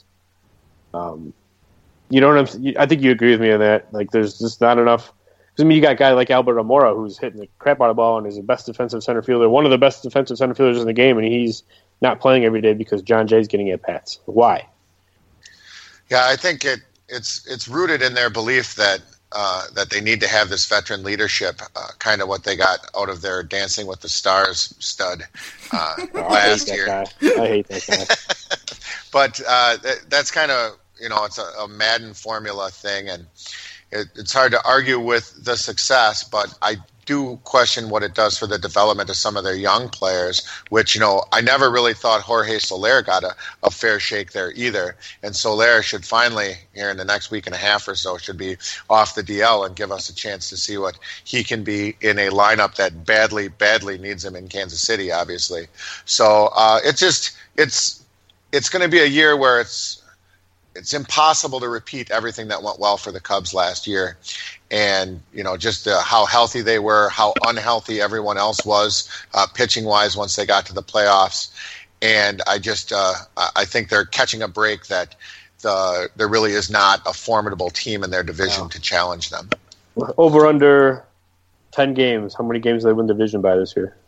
E: Um, you know what I'm saying? I think you agree with me on that. Like, there's just not enough – I mean, you got a guy like Albert Amora who's hitting the crap out of the ball and is the best defensive center fielder, one of the best defensive center fielders in the game, and he's not playing every day because John Jay's getting at bats. Why?
G: Yeah, I think it, it's it's rooted in their belief that uh, that they need to have this veteran leadership, uh, kind of what they got out of their Dancing with the Stars stud uh,
E: oh,
G: last
E: I hate
G: year.
E: That guy. I hate that guy.
G: But uh, that, that's kind of, you know, it's a, a Madden formula thing, and It, it's hard to argue with the success, but I do question what it does for the development of some of their young players, which, you know, I never really thought Jorge Soler got a, a fair shake there either. And Soler should finally, here in the next week and a half or so, should be off the D L and give us a chance to see what he can be in a lineup that badly, badly needs him in Kansas City, obviously. So uh, it's just, it's, it's going to be a year where it's, It's impossible to repeat everything that went well for the Cubs last year. and you know just uh, how healthy they were, how unhealthy everyone else was uh, pitching wise once they got to the playoffs, and I just uh, I think they're catching a break that the there really is not a formidable team in their division
E: no.
G: to challenge them.
E: Over under ten games. How many games do they win the division by this year?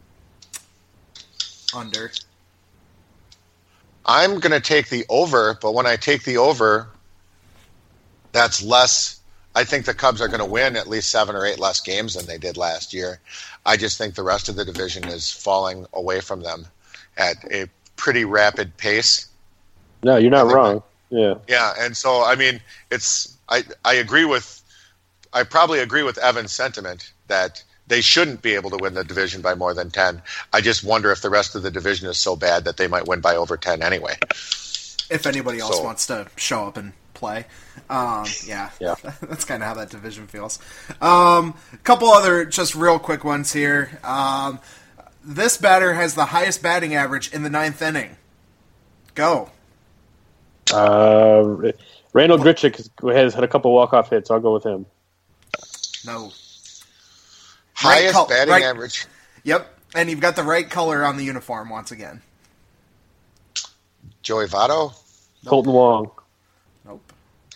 D: Under.
G: I'm going to take the over, but when I take the over, that's less. I think the Cubs are going to win at least seven or eight less games than they did last year. I just think the rest of the division is falling away from them at a pretty rapid pace.
E: No, you're not wrong.
G: That,
E: yeah.
G: Yeah, and so, I mean, it's I, I agree with – I probably agree with Evan's sentiment that they shouldn't be able to win the division by more than ten. I just wonder if the rest of the division is so bad that they might win by over ten anyway.
D: If anybody else
G: so,
D: wants to show up and play. Um, yeah,
E: yeah.
D: That's kind of how that division feels. Um, a couple other just real quick ones here. Um, this batter has the highest batting average in the ninth inning. Go.
E: Uh, Randall Grichuk has had a couple walk-off hits. I'll go with him.
D: No.
G: Highest
D: right col-
G: batting
D: right,
G: average.
D: Yep, and you've got the right color on the uniform once again.
G: Joey Votto?
E: Nope. Colton Wong.
D: Nope.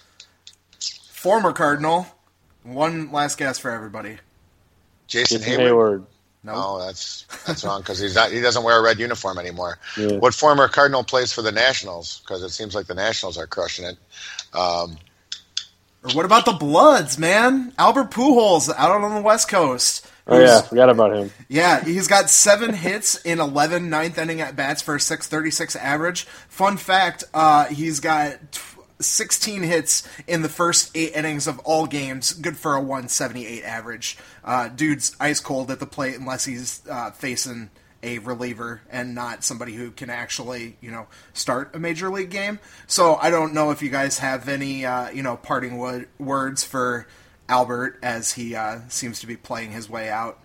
D: Former Cardinal. One last guess for everybody.
G: Jason,
E: Jason
G: Hayward.
E: Hayward.
D: Nope.
G: No, that's that's wrong because he's not. He doesn't wear a red uniform anymore.
E: Yeah.
G: What former Cardinal plays for the Nationals? Because it seems like the Nationals are crushing it. Um,
D: or what about the Bloods, man? Albert Pujols out on the West Coast.
E: Oh yeah, forgot about him.
D: Yeah, he's got seven hits in eleven ninth inning at bats for a six thirty-six average. Fun fact: uh, he's got sixteen hits in the first eight innings of all games, good for a one seventy-eight average. Uh, dude's ice cold at the plate unless he's uh, facing a reliever and not somebody who can actually, you know, start a major league game. So I don't know if you guys have any, uh, you know, parting wo- words for Albert as he uh, seems to be playing his way out.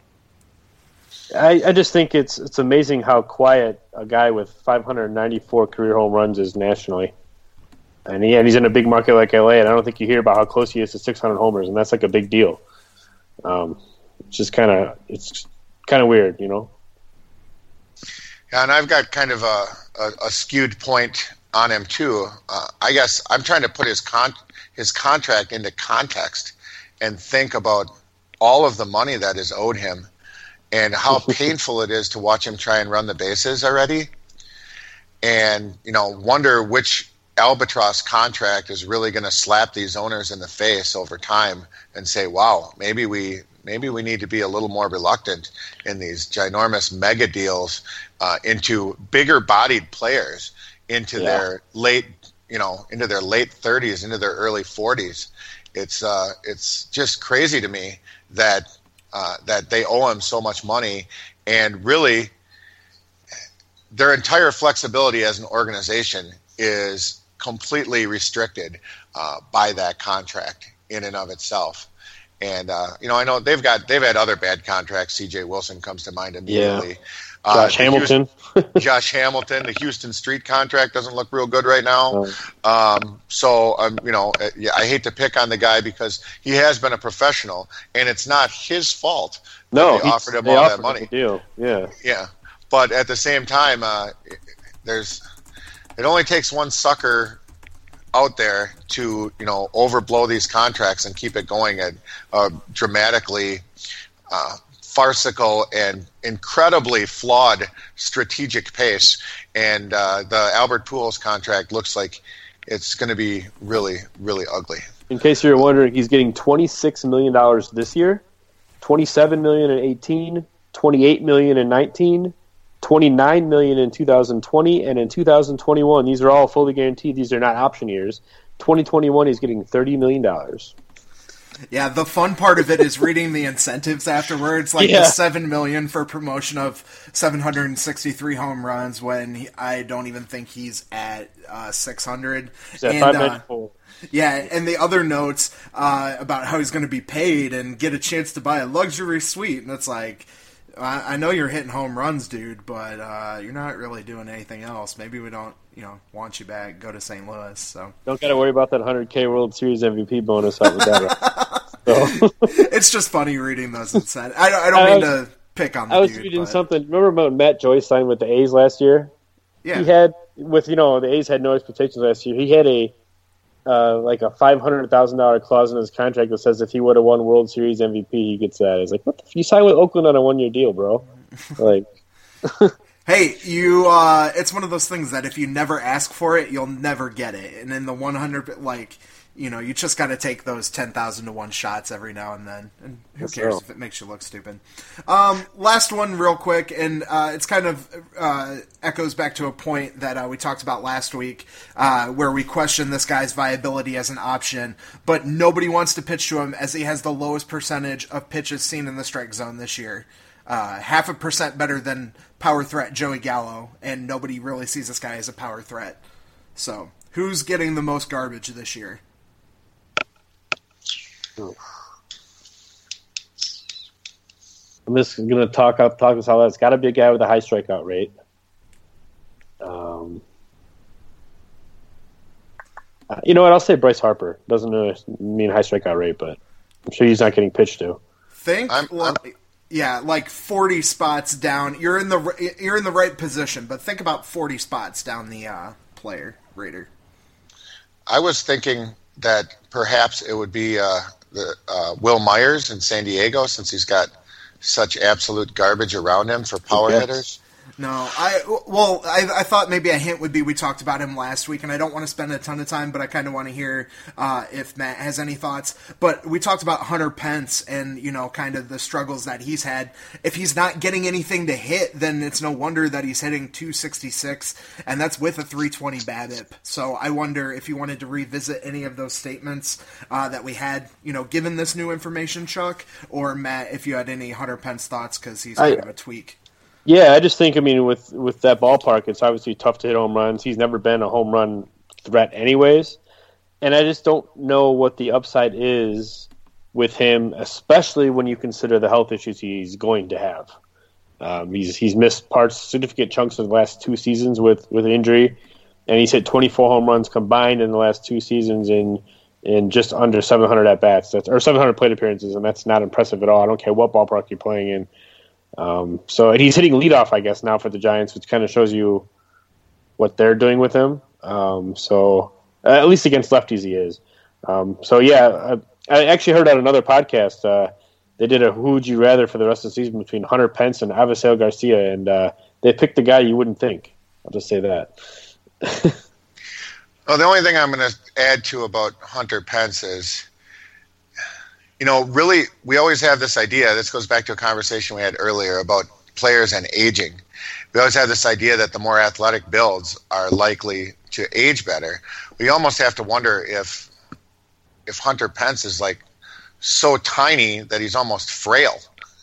E: I, I just think it's it's amazing how quiet a guy with five hundred ninety-four career home runs is nationally. And, he, and he's in a big market like L A, and I don't think you hear about how close he is to six hundred homers, and that's like a big deal. Um, it's just kind of it's kind of weird, you know.
G: Yeah, and I've got kind of a, a, a skewed point on him too. Uh, I guess I'm trying to put his con his contract into context and think about all of the money that is owed him and how painful it is to watch him try and run the bases already, and you know wonder which albatross contract is really going to slap these owners in the face over time and say, wow, maybe we maybe we need to be a little more reluctant in these ginormous mega deals uh, into bigger bodied players into
E: yeah.
G: their late, you know, into their late thirties, into their early forties. It's uh, it's just crazy to me that uh, that they owe him so much money, and really their entire flexibility as an organization is completely restricted uh, by that contract in and of itself. And uh, you know, I know they've got they've had other bad contracts. C J Wilson comes to mind immediately.
E: Yeah.
G: Uh,
E: Josh Hamilton.
G: Houston, Josh Hamilton. The Houston Street contract doesn't look real good right now. Um, so um, you know, yeah, I hate to pick on the guy because he has been a professional, and it's not his fault.
E: No,
G: that they offered him
E: they
G: all
E: offered
G: that money.
E: Him a deal. Yeah,
G: yeah. But at the same time, uh, there's it only takes one sucker out there to, you know, overblow these contracts and keep it going at a dramatically uh, farcical and incredibly flawed strategic pace. And uh, the Albert Pujols contract looks like it's going to be really, really ugly.
E: In case you're wondering, he's getting twenty-six million dollars this year, twenty-seven million dollars in eighteen, twenty-eight million dollars in nineteen, twenty-nine million dollars in two thousand twenty, and in two thousand twenty-one, these are all fully guaranteed. These are not option years. twenty twenty-one, he's getting thirty million dollars.
D: Yeah, the fun part of it is reading the incentives afterwards, like
E: yeah.
D: the seven million dollars for promotion of seven hundred sixty-three home runs when he, I don't even think he's at uh, six hundred.
E: He's at
D: and,
E: five
D: uh,
E: ninety-four.
D: Yeah, and the other notes uh, about how he's going to be paid and get a chance to buy a luxury suite, and it's like, I know you're hitting home runs, dude, but uh, you're not really doing anything else. Maybe we don't, you know, want you back. Go to Saint Louis. So
E: don't got to worry about that one hundred K World Series M V P bonus out with that. So.
D: It's just funny reading those instead. I, I don't mean
E: was,
D: to pick on the
E: I was
D: dude,
E: reading
D: but...
E: something. Remember when Matt Joyce signed with the A's last year?
D: Yeah.
E: He had, with, you know, the A's had no expectations last year. He had a, uh, like a five hundred thousand dollars clause in his contract that says if he would have won World Series M V P, he gets that. It's like, what the f- you signed with Oakland on a one-year deal, bro. Like,
D: hey, you, uh, it's one of those things that if you never ask for it, you'll never get it. And in the one hundred, like, you know, you just got to take those ten thousand to one shots every now and then. And who
E: That's
D: cares
E: real.
D: if it makes you look stupid? Um, last one real quick, and uh, it's kind of uh, echoes back to a point that uh, we talked about last week uh, where we questioned this guy's viability as an option, but nobody wants to pitch to him as he has the lowest percentage of pitches seen in the strike zone this year. Uh, half a percent better than power threat Joey Gallo, and nobody really sees this guy as a power threat. So, who's getting the most garbage this year?
E: I'm just going to talk up, talk this out. It's got to be a guy with a high strikeout rate. Um, uh, you know what? I'll say Bryce Harper. Doesn't really mean high strikeout rate, but I'm sure he's not getting pitched to.
D: Think,
G: I'm-
D: well,
G: I'm-
D: yeah, like forty spots down. You're in the you're in the right position, but think about forty spots down the uh, player rater.
G: I was thinking that perhaps it would be uh, the uh, Will Myers in San Diego, since he's got such absolute garbage around him for power
E: Yes.
G: hitters.
D: No, I well, I, I thought maybe a hint would be we talked about him last week, and I don't want to spend a ton of time, but I kind of want to hear uh, if Matt has any thoughts. But we talked about Hunter Pence and, you know, kind of the struggles that he's had. If he's not getting anything to hit, then it's no wonder that he's hitting two sixty-six, and that's with a three twenty BABIP. So I wonder if you wanted to revisit any of those statements uh, that we had, you know, given this new information, Chuck, or Matt, if you had any Hunter Pence thoughts, because he's kind
E: I,
D: of a tweak.
E: Yeah, I just think, I mean, with, with that ballpark, it's obviously tough to hit home runs. He's never been a home run threat anyways. And I just don't know what the upside is with him, especially when you consider the health issues he's going to have. Um, he's he's missed parts, significant chunks of the last two seasons with, with injury, and he's hit twenty-four home runs combined in the last two seasons in in just under seven hundred at-bats, that's, or seven hundred plate appearances, and that's not impressive at all. I don't care what ballpark you're playing in. Um, so and he's hitting leadoff, I guess, now for the Giants, which kind of shows you what they're doing with him. Um, so uh, at least against lefties, he is. Um, so yeah, I, I actually heard on another podcast uh, they did a "Who would you rather" for the rest of the season between Hunter Pence and Avisail Garcia, and uh, they picked the guy you wouldn't think. I'll just say that.
G: Well, the only thing I'm going to add to about Hunter Pence is, you know, really, we always have this idea. This goes back to a conversation we had earlier about players and aging. We always have this idea that the more athletic builds are likely to age better. We almost have to wonder if if Hunter Pence is like so tiny that he's almost frail,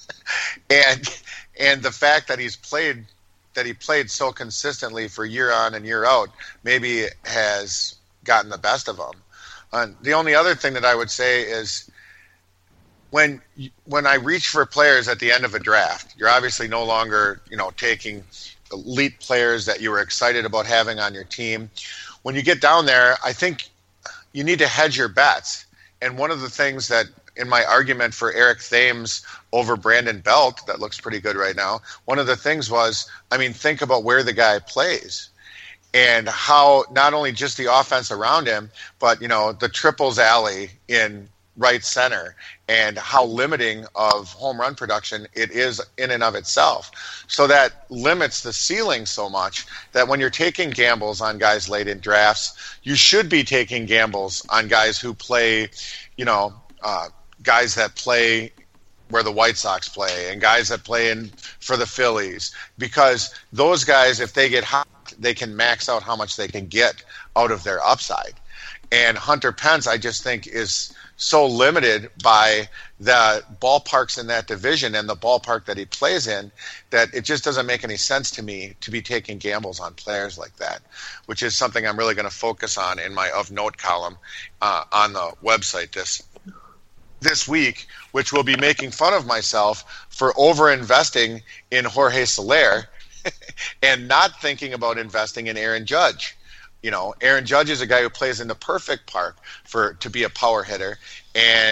G: and and the fact that he's played that he played so consistently for year on and year out maybe has gotten the best of him. Uh, the only other thing that I would say is, when when I reach for players at the end of a draft, you're obviously no longer, you know, taking elite players that you were excited about having on your team. When you get down there, I think you need to hedge your bets. And one of the things that, in my argument for Eric Thames over Brandon Belt, that looks pretty good right now, one of the things was, I mean, think about where the guy plays and how not only just the offense around him, but, you know, the triples alley in right center and how limiting of home run production it is in and of itself. So that limits the ceiling so much that when you're taking gambles on guys late in drafts, you should be taking gambles on guys who play, you know, uh, guys that play where the White Sox play and guys that play in for the Phillies, because those guys, if they get hot, they can max out how much they can get out of their upside. And Hunter Pence, I just think, is so limited by the ballparks in that division and the ballpark that he plays in that it just doesn't make any sense to me to be taking gambles on players like that, which is something I'm really going to focus on in my of note column uh, on the website this this week, which will be making fun of myself for over-investing in Jorge Soler and not thinking about investing in Aaron Judge. You know, Aaron Judge is a guy who plays in the perfect park for to be a power hitter, and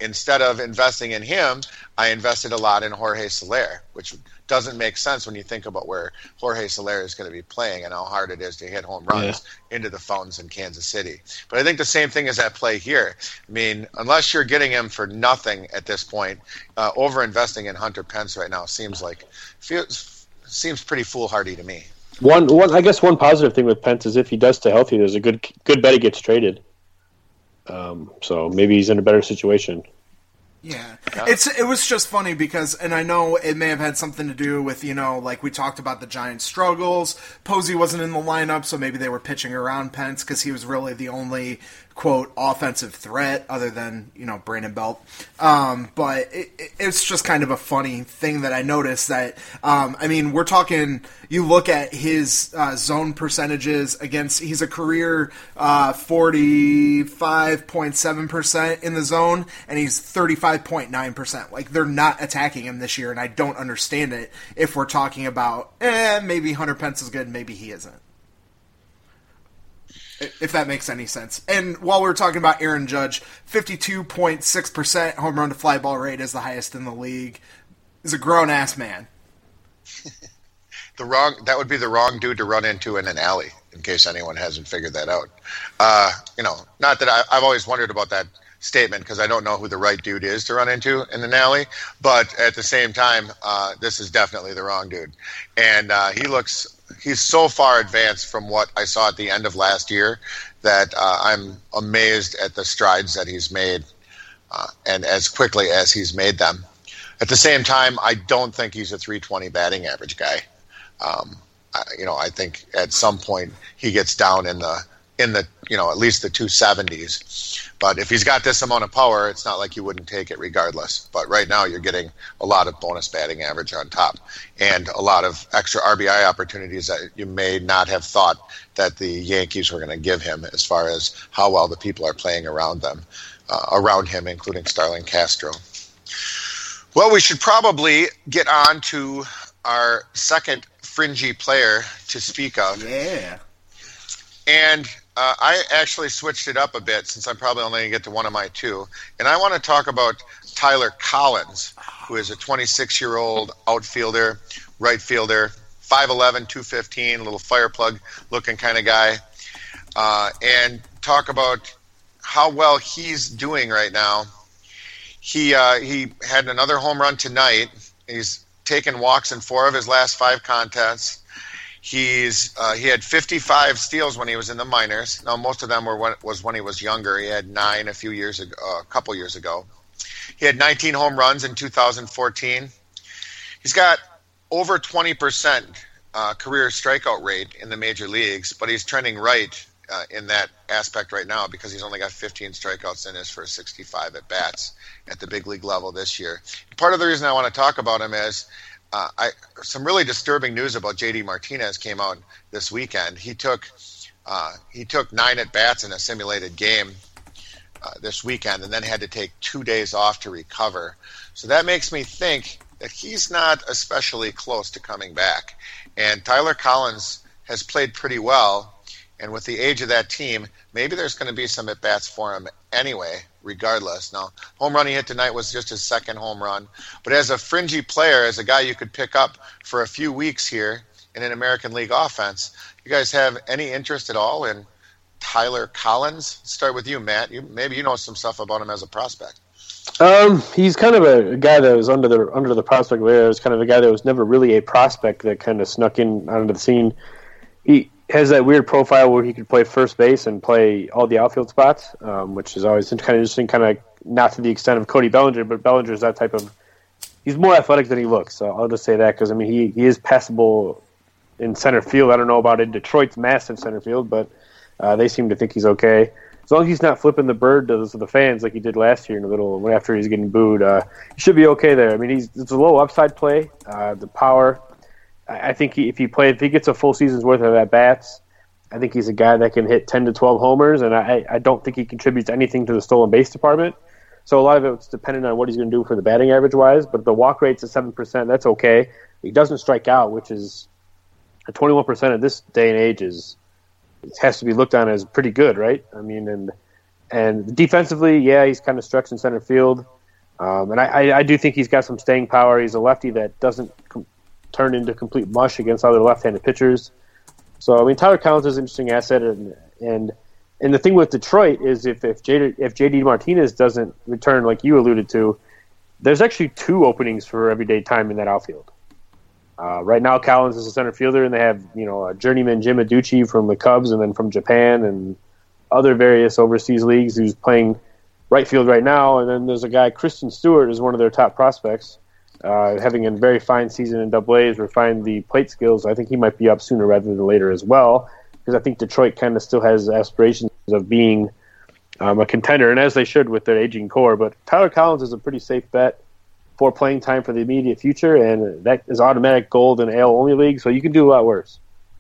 G: instead of investing in him, I invested a lot in Jorge Soler, which doesn't make sense when you think about where Jorge Soler is going to be playing and how hard it is to hit home runs yeah. into the fountains in Kansas City. But I think the same thing is at play here. I mean, unless you're getting him for nothing at this point, uh, over-investing in Hunter Pence right now seems like feels, seems pretty foolhardy to me.
E: One, one, I guess one positive thing with Pence is if he does stay healthy, there's a good good bet he gets traded. Um, so maybe he's in a better situation.
D: Yeah, it's it was just funny because, and I know it may have had something to do with, you know, like we talked about the Giants' struggles. Posey wasn't in the lineup, so maybe they were pitching around Pence because he was really the only, quote, offensive threat other than, you know, Brandon Belt. Um, but it, it, it's just kind of a funny thing that I noticed that, um, I mean, we're talking, you look at his uh, zone percentages against, he's a career uh, forty-five point seven percent in the zone, and he's thirty-five point nine percent. Like, they're not attacking him this year, and I don't understand it if we're talking about, eh, maybe Hunter Pence is good, maybe he isn't. If that makes any sense. And while we we're talking about Aaron Judge, fifty-two point six percent home run to fly ball rate is the highest in the league. He's a grown-ass man.
G: the wrong That would be the wrong dude to run into in an alley, in case anyone hasn't figured that out. Uh, you know, not that I, I've always wondered about that statement because I don't know who the right dude is to run into in an alley, but at the same time, uh, this is definitely the wrong dude. And uh, he looks... He's so far advanced from what I saw at the end of last year that uh, I'm amazed at the strides that he's made uh, and as quickly as he's made them. At the same time, I don't think he's a three twenty batting average guy. Um, I, you know, I think at some point he gets down in the in the you know at least the two seventies. But if he's got this amount of power, it's not like you wouldn't take it regardless. But right now you're getting a lot of bonus batting average on top and a lot of extra R B I opportunities that you may not have thought that the Yankees were going to give him as far as how well the people are playing around them, uh, around him, including Starlin Castro. Well, we should probably get on to our second fringy player to speak of.
D: Yeah.
G: And uh, I actually switched it up a bit since I'm probably only going to get to one of my two. And I want to talk about Tyler Collins, who is a twenty-six-year-old outfielder, right fielder, five eleven, two fifteen, little fire plug looking kind of guy, uh, and talk about how well he's doing right now. He uh, he had another home run tonight. He's taken walks in four of his last five contests. He's uh, he had fifty-five steals when he was in the minors. Now most of them were when, was when he was younger. He had nine a few years ago, uh, a couple years ago. He had nineteen home runs in two thousand fourteen. He's got over twenty percent uh, career strikeout rate in the major leagues, but he's trending right uh, in that aspect right now because he's only got fifteen strikeouts in his first sixty-five at bats at the big league level this year. Part of the reason I want to talk about him is Uh, I, some really disturbing news about J D Martinez came out this weekend. He took uh, he took nine at bats in a simulated game uh, this weekend, and then had to take two days off to recover. So that makes me think that he's not especially close to coming back. And Tyler Collins has played pretty well, and with the age of that team, maybe there's going to be some at bats for him anyway. Regardless. Now, home run he hit tonight was just his second home run. But as a fringy player, as a guy you could pick up for a few weeks here in an American League offense, you guys have any interest at all in Tyler Collins? Let's start with you, Matt. You, maybe you know some stuff about him as a prospect.
E: Um, he's kind of a, a guy that was under the under the prospect radar. He was kind of a guy that was never really a prospect that kind of snuck in onto the scene. He has that weird profile where he could play first base and play all the outfield spots, um, which is always kind of interesting, kind of not to the extent of Cody Bellinger, but Bellinger's that type of – he's more athletic than he looks, so I'll just say that because, I mean, he, he is passable in center field. I don't know about in Detroit's massive center field, but uh, they seem to think he's okay. As long as he's not flipping the bird to the fans like he did last year in the little after he's getting booed, uh, he should be okay there. I mean, he's it's a low upside play, uh, the power – I think he, if he play, if he gets a full season's worth of at bats, I think he's a guy that can hit ten to twelve homers, and I, I don't think he contributes anything to the stolen base department. So a lot of it's dependent on what he's going to do for the batting average wise. But the walk rate's at seven percent. That's okay. He doesn't strike out, which is at twenty-one percent at this day and age is it has to be looked on as pretty good, right? I mean, and and defensively, yeah, he's kind of stretched in center field. Um, and I, I, I do think he's got some staying power. He's a lefty that doesn't com- turn into complete mush against other left-handed pitchers. So, I mean, Tyler Collins is an interesting asset. And and, and the thing with Detroit is if, if, J, if J D Martinez doesn't return, like you alluded to, there's actually two openings for everyday time in that outfield. Uh, right now, Collins is a center fielder, and they have, you know, a journeyman Jim Adducci from the Cubs and then from Japan and other various overseas leagues who's playing right field right now. And then there's a guy, Christian Stewart, is one of their top prospects, uh, having a very fine season in Double A, refined the plate skills. I think he might be up sooner rather than later as well, because I think Detroit kind of still has aspirations of being um, a contender, and as they should with their aging core. But Tyler Collins is a pretty safe bet for playing time for the immediate future, and that is automatic gold in A L only league, so you can do a lot worse.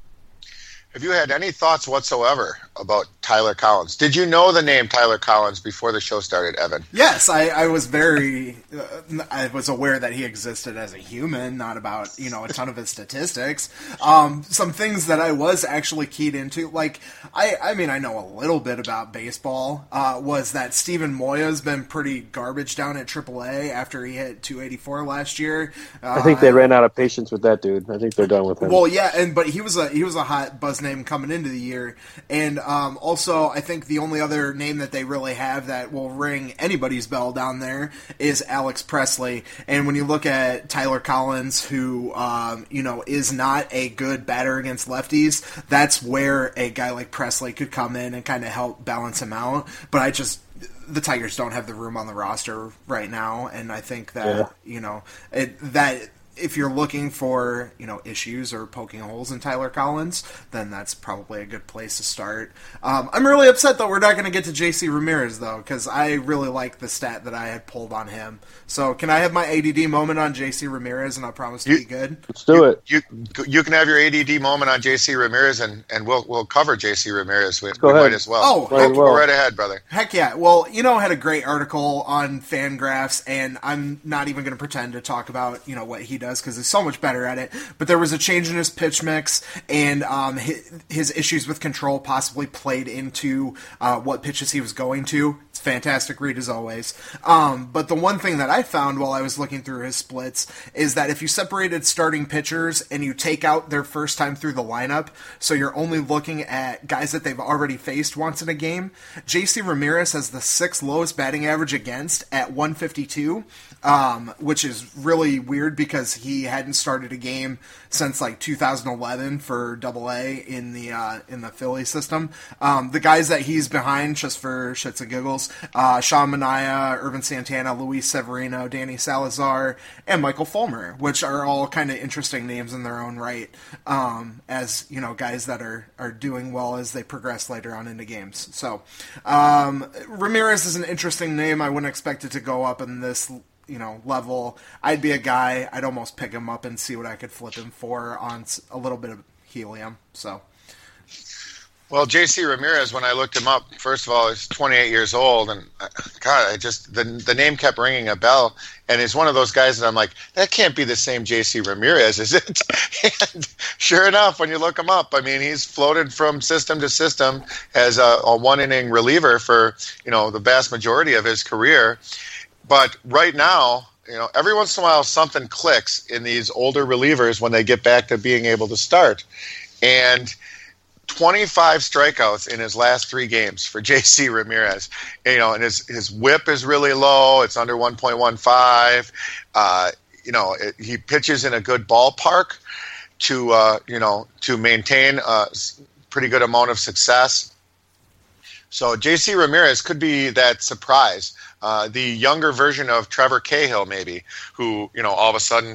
G: Have you had any thoughts whatsoever about Tyler Collins? Did you know the name Tyler Collins before the show started, Evan?
D: Yes, I, I was very, uh, I was aware that he existed as a human, not about, you know, a ton of his statistics. Um, some things that I was actually keyed into, like, I, I mean, I know a little bit about baseball, uh, was that Steven Moya's been pretty garbage down at triple A after he hit two eighty-four last year. Uh,
E: I think they ran out of patience with that dude. I think they're done with him.
D: Well, yeah, and but he was a he was a hot buzz name coming into the year, and um, also I think the only other name that they really have that will ring anybody's bell down there is Alex Presley. And when you look at Tyler Collins, who um, you know is not a good batter against lefties, that's where a guy like Presley could come in and kind of help balance him out. But I just the Tigers don't have the room on the roster right now, and I think that yeah. you know it, that. If you're looking for, you know, issues or poking holes in Tyler Collins, then that's probably a good place to start. Um, I'm really upset that we're not going to get to J C Ramirez, though, because I really like the stat that I had pulled on him. So can I have my A D D moment on J C Ramirez, and I promise to
G: you,
D: be good?
E: Let's do
G: you,
E: it.
G: You you can have your A D D moment on J C Ramirez, and, and we'll we'll cover J C Ramirez. We,
E: Go
G: we
E: ahead.
G: might as well.
D: Oh,
G: go,
D: heck,
G: go right ahead, brother.
D: Heck yeah. Well, you know, I had a great article on Fangraphs, and I'm not even going to pretend to talk about, you know, what he does, because he's so much better at it. But there was a change in his pitch mix, and um, his, his issues with control possibly played into uh, what pitches he was going to. It's a fantastic read, as always. Um, but the one thing that I found while I was looking through his splits is that if you separated starting pitchers and you take out their first time through the lineup, so you're only looking at guys that they've already faced once in a game, J C Ramirez has the sixth lowest batting average against at one fifty-two, um, which is really weird because he hadn't started a game since like two thousand eleven for Double A in the uh, in the Philly system. Um, the guys that he's behind, just for shits and giggles, uh, Sean Manaea, Irvin Santana, Luis Severino, Danny Salazar, and Michael Fulmer, which are all kind of interesting names in their own right, um, as you know, guys that are are doing well as they progress later on into games. So um, Ramirez is an interesting name. I wouldn't expect it to go up in this, you know, level. I'd be a guy, I'd almost pick him up and see what I could flip him for on a little bit of helium. So,
G: well, J C Ramirez, when I looked him up, first of all, he's twenty-eight years old, and God, I just the the name kept ringing a bell, and he's one of those guys that I'm like, that can't be the same J C Ramirez, is it? And sure enough, when you look him up, I mean, he's floated from system to system as a, a one-inning reliever for, you know, the vast majority of his career. But right now, you know, every once in a while something clicks in these older relievers when they get back to being able to start. And twenty-five strikeouts in his last three games for J C Ramirez. You know, and his his whip is really low. It's under one point one five. Uh, you know, it, he pitches in a good ballpark to, uh, you know, to maintain a pretty good amount of success. So J C Ramirez could be that surprise. Uh, the younger version of Trevor Cahill, maybe, who, you know, all of a sudden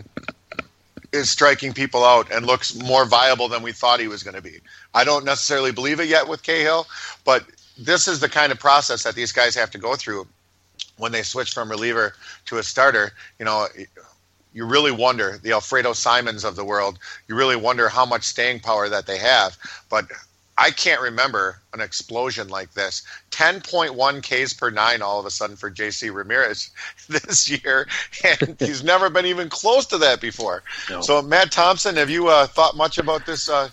G: is striking people out and looks more viable than we thought he was going to be. I don't necessarily believe it yet with Cahill, but this is the kind of process that these guys have to go through when they switch from reliever to a starter. You know, you really wonder, the Alfredo Simons of the world, you really wonder how much staying power that they have. But I can't remember an explosion like this. ten point one Ks per nine all of a sudden for J C Ramirez this year, and he's never been even close to that before. No. So, Matt Thompson, have you uh, thought much about this? Uh,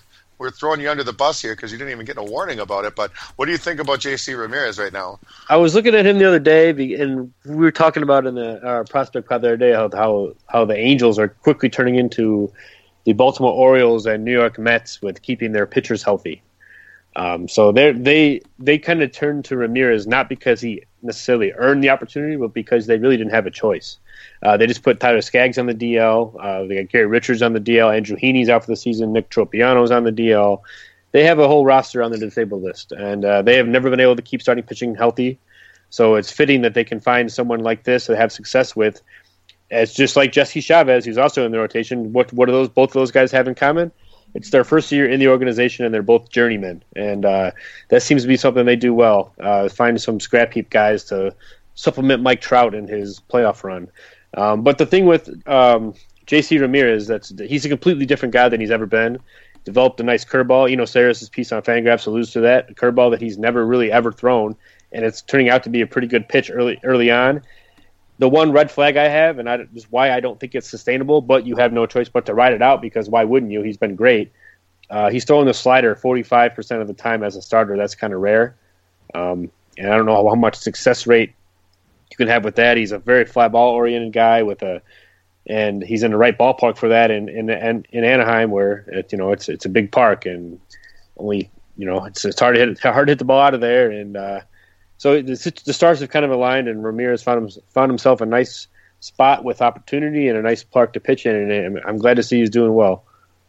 G: we're throwing you under the bus here because you didn't even get a warning about it. But what do you think about J C Ramirez right now?
E: I was looking at him the other day, and we were talking about in the our prospect pod the other day how how how the Angels are quickly turning into the Baltimore Orioles and New York Mets with keeping their pitchers healthy. Um, so they they they kind of turned to Ramirez not because he necessarily earned the opportunity, but because they really didn't have a choice. Uh, they just put Tyler Skaggs on the D L. Uh, they got Gary Richards on the D L. Andrew Heaney's out for the season. Nick Tropiano's on the D L. They have a whole roster on the disabled list, and uh, they have never been able to keep starting pitching healthy. So it's fitting that they can find someone like this to have success with. It's just like Jesse Chavez, who's also in the rotation. What what do those both of those guys have in common? It's their first year in the organization, and they're both journeymen. And uh, that seems to be something they do well, uh, find some scrap heap guys to supplement Mike Trout in his playoff run. Um, but the thing with um, J C Ramirez, that's he's a completely different guy than he's ever been. Developed a nice curveball. You know, Saris' piece on Fangraphs alludes to that. A curveball that he's never really ever thrown, and it's turning out to be a pretty good pitch early early on. The one red flag I have, and I, is why I don't think it's sustainable, but you have no choice but to ride it out because why wouldn't you? He's been great. Uh, he's throwing the slider forty-five percent of the time as a starter. That's kind of rare. Um, and I don't know how, how much success rate you can have with that. He's a very fly ball oriented guy with a, and he's in the right ballpark for that in in, in Anaheim, where it, you know it's it's a big park and only you know it's it's hard to hit hard to hit the ball out of there. And uh, so the, the stars have kind of aligned, and Ramirez found him, found himself a nice spot with opportunity and a nice park to pitch in, and I'm glad to see he's doing well.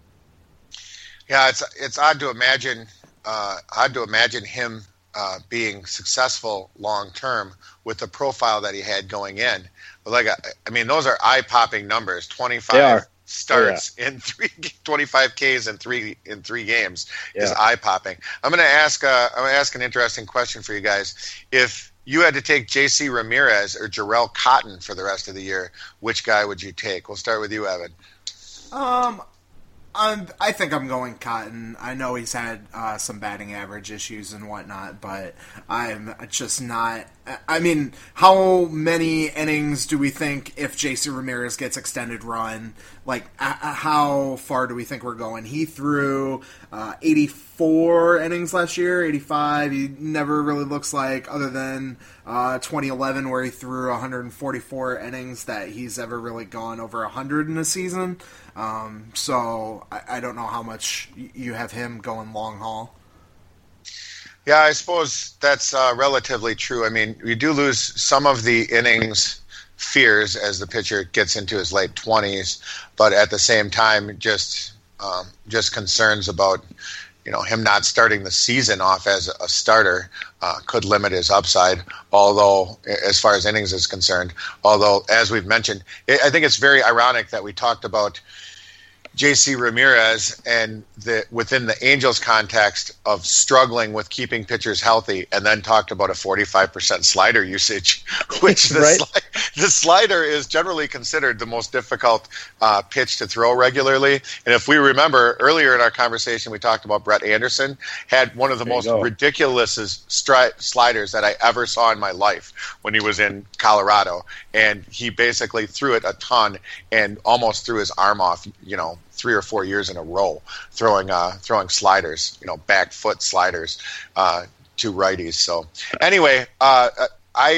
G: Yeah, it's it's odd to imagine uh, odd to imagine him uh, being successful long term with the profile that he had going in. But like, I, I mean, those are eye popping numbers. twenty-five starts oh, yeah. in three, twenty-five Ks in three in three games yeah. is eye popping. I'm going to ask uh, I'm going to ask an interesting question for you guys. If you had to take J C Ramirez or Jarrell Cotton for the rest of the year, which guy would you take? We'll start with you, Evan.
D: Um. I'm, I think I'm going Cotton. I know he's had uh, some batting average issues and whatnot, but I'm just not... I mean, how many innings do we think if J C Ramirez gets extended run? Like, uh, how far do we think we're going? He threw uh, eighty-four innings last year, eighty-five. He never really looks like, other than uh, twenty eleven where he threw one hundred forty-four innings, that he's ever really gone over one hundred in a season. Um, so I, I don't know how much you have him going long haul.
G: Yeah, I suppose that's uh, relatively true. I mean, you do lose some of the innings fears as the pitcher gets into his late twenties, but at the same time, just um, just concerns about you know him not starting the season off as a starter uh, could limit his upside. Although, as far as innings is concerned, although as we've mentioned, I think it's very ironic that we talked about J C Ramirez and the within the Angels context of struggling with keeping pitchers healthy, and then talked about a forty-five percent slider usage, which the,
E: right?
G: sli- the slider is generally considered the most difficult uh, pitch to throw regularly. And if we remember earlier in our conversation, we talked about Brett Anderson had one of the
E: there
G: most ridiculous stri- sliders that I ever saw in my life when he was in Colorado, and he basically threw it a ton and almost threw his arm off, you know, three or four years in a row, throwing uh, throwing sliders, you know, back foot sliders uh, to righties. So anyway, uh, I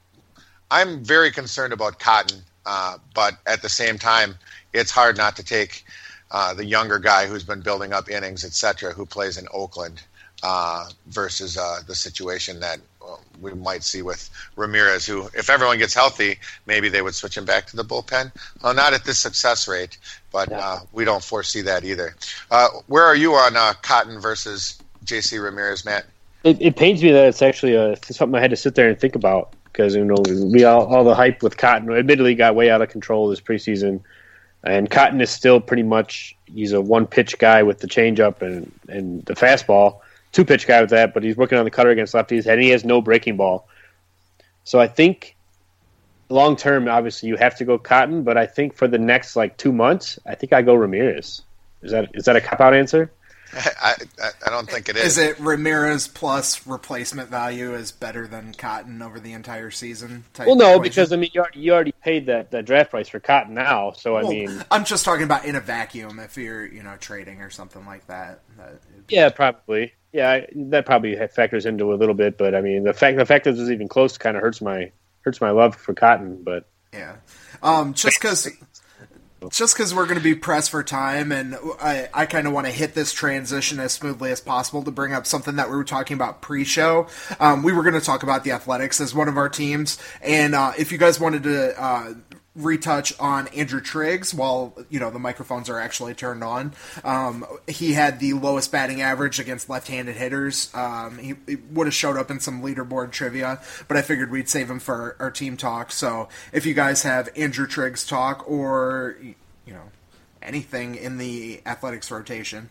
G: I'm very concerned about Cotton, uh, but at the same time, it's hard not to take uh, the younger guy who's been building up innings, et cetera, who plays in Oakland uh, versus uh, the situation that we might see with Ramirez, who, if everyone gets healthy, maybe they would switch him back to the bullpen. Well, not at this success rate, but uh, we don't foresee that either. Uh, where are you on uh, Cotton versus J C Ramirez, Matt?
E: It, it pains me that it's actually a, something I had to sit there and think about, because you know we all, all the hype with Cotton admittedly got way out of control this preseason, and Cotton is still pretty much he's a one pitch guy with the changeup and and the fastball. Two pitch guy with that, but he's working on the cutter against lefties, and he has no breaking ball. So I think long term, obviously, you have to go Cotton, but I think for the next like two months, I think I go Ramirez. Is that is that a cop out answer?
G: I, I I don't think it is.
D: Is it Ramirez plus replacement value is better than Cotton over the entire season? Type
E: Well, no,
D: equation?
E: because I mean, you already, you already paid that, that draft price for Cotton now, so I
D: Well,
E: mean,
D: I'm just talking about in a vacuum. If you're, you know, trading or something like that. that
E: yeah, probably, yeah, I- that probably factors into it a little bit. But I mean, the fact the fact that this is even close kind of hurts my hurts my love for Cotton. But
D: Yeah. Um, just because just because we're going to be pressed for time, and I, I kind of want to hit this transition as smoothly as possible to bring up something that we were talking about pre-show. Um, we were going to talk about the Athletics as one of our teams, and uh, if you guys wanted to uh, retouch on Andrew Triggs while, you know, the microphones are actually turned on, um, he had the lowest batting average against left-handed hitters. Um, he, he would have showed up in some leaderboard trivia, but I figured we'd save him for our team talk. So if you guys have Andrew Triggs talk or, you know, anything in the Athletics rotation.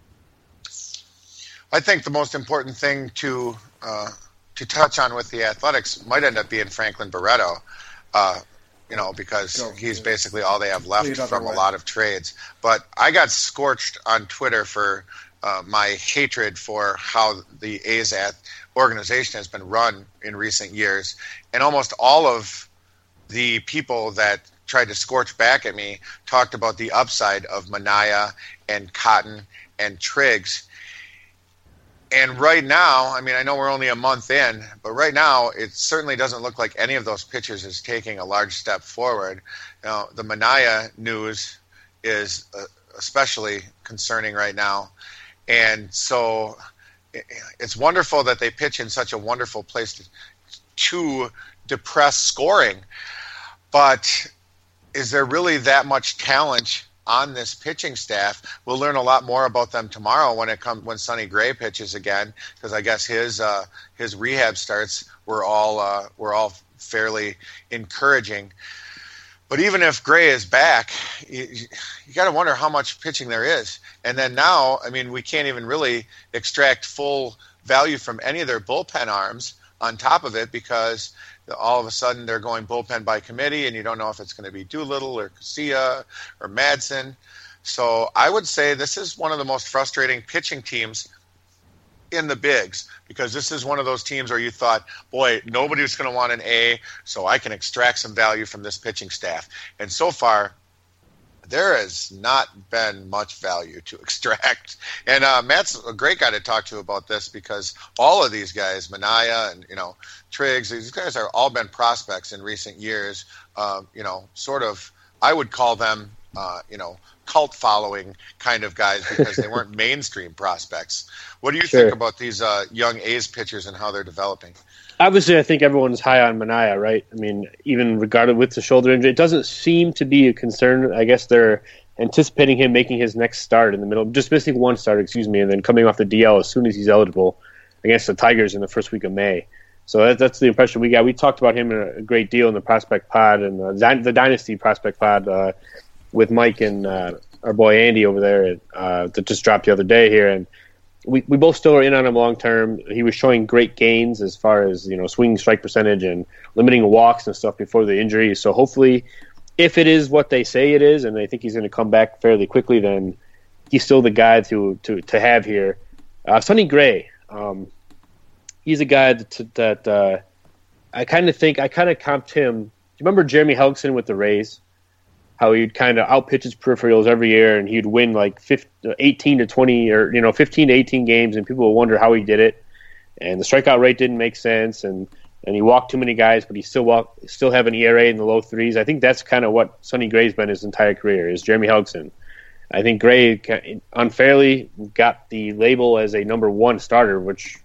G: I think the most important thing to uh, to touch on with the Athletics might end up being Franklin Barreto, uh, you know, because
D: Go.
G: he's basically all they have left
D: Lead other
G: from
D: way.
G: a lot of trades. But I got scorched on Twitter for uh, my hatred for how the A's at organization has been run in recent years, and almost all of the people that tried to scorch back at me talked about the upside of Manaya and Cotton and Triggs. And right now, I mean, I know we're only a month in, but right now it certainly doesn't look like any of those pitchers is taking a large step forward. You know, the Manaya news is uh, especially concerning right now. And so it, it's wonderful that they pitch in such a wonderful place to, to depress scoring. But is there really that much talent on this pitching staff? We'll learn a lot more about them tomorrow when it comes when Sonny Gray pitches again, because I guess his uh, his rehab starts were all uh, were all fairly encouraging. But even if Gray is back, you, you got to wonder how much pitching there is. And then now, I mean, we can't even really extract full value from any of their bullpen arms on top of it, because all of a sudden they're going bullpen by committee, and you don't know if it's going to be Doolittle or Casilla or Madsen. So I would say this is one of the most frustrating pitching teams in the bigs, because this is one of those teams where you thought, boy, nobody's going to want an A, so I can extract some value from this pitching staff. And so far, there has not been much value to extract. And uh, Matt's a great guy to talk to about this, because all of these guys, Manaya and, you know, Triggs, these guys are all been prospects in recent years. Um, you know, sort of, I would call them, uh, you know, cult following kind of guys, because they weren't mainstream prospects. What do you
E: Sure.
G: think about these uh, young A's pitchers and how they're developing?
E: obviously, I think everyone's high on Manaya, right? I mean, even regarded with the shoulder injury, it doesn't seem to be a concern. I guess they're anticipating him making his next start in the middle, just missing one start, excuse me, and then coming off the D L as soon as he's eligible against the Tigers in the first week of May. So that, that's the impression we got. We talked about him a great deal in the prospect pod and uh, the Dynasty prospect pod uh, with Mike and uh, our boy Andy over there uh, that just dropped the other day here. And we, we both still are in on him long term. He was showing great gains as far as, you know, swinging strike percentage and limiting walks and stuff before the injury. So hopefully, if it is what they say it is, and I think he's going to come back fairly quickly, then he's still the guy to to, to have here. Uh, Sonny Gray. Um, He's a guy that, that uh, I kind of think I kind of comped him. Do you remember Jeremy Helgson with the Rays? How he'd kind of outpitch his peripherals every year, and he'd win like fifteen, eighteen to twenty, or you know, fifteen to eighteen games, and people would wonder how he did it. And the strikeout rate didn't make sense, and, and he walked too many guys, but he still walk, still have an E R A in the low threes. I think that's kind of what Sonny Gray's been his entire career, is Jeremy Helgson. I think Gray unfairly got the label as a number one starter, which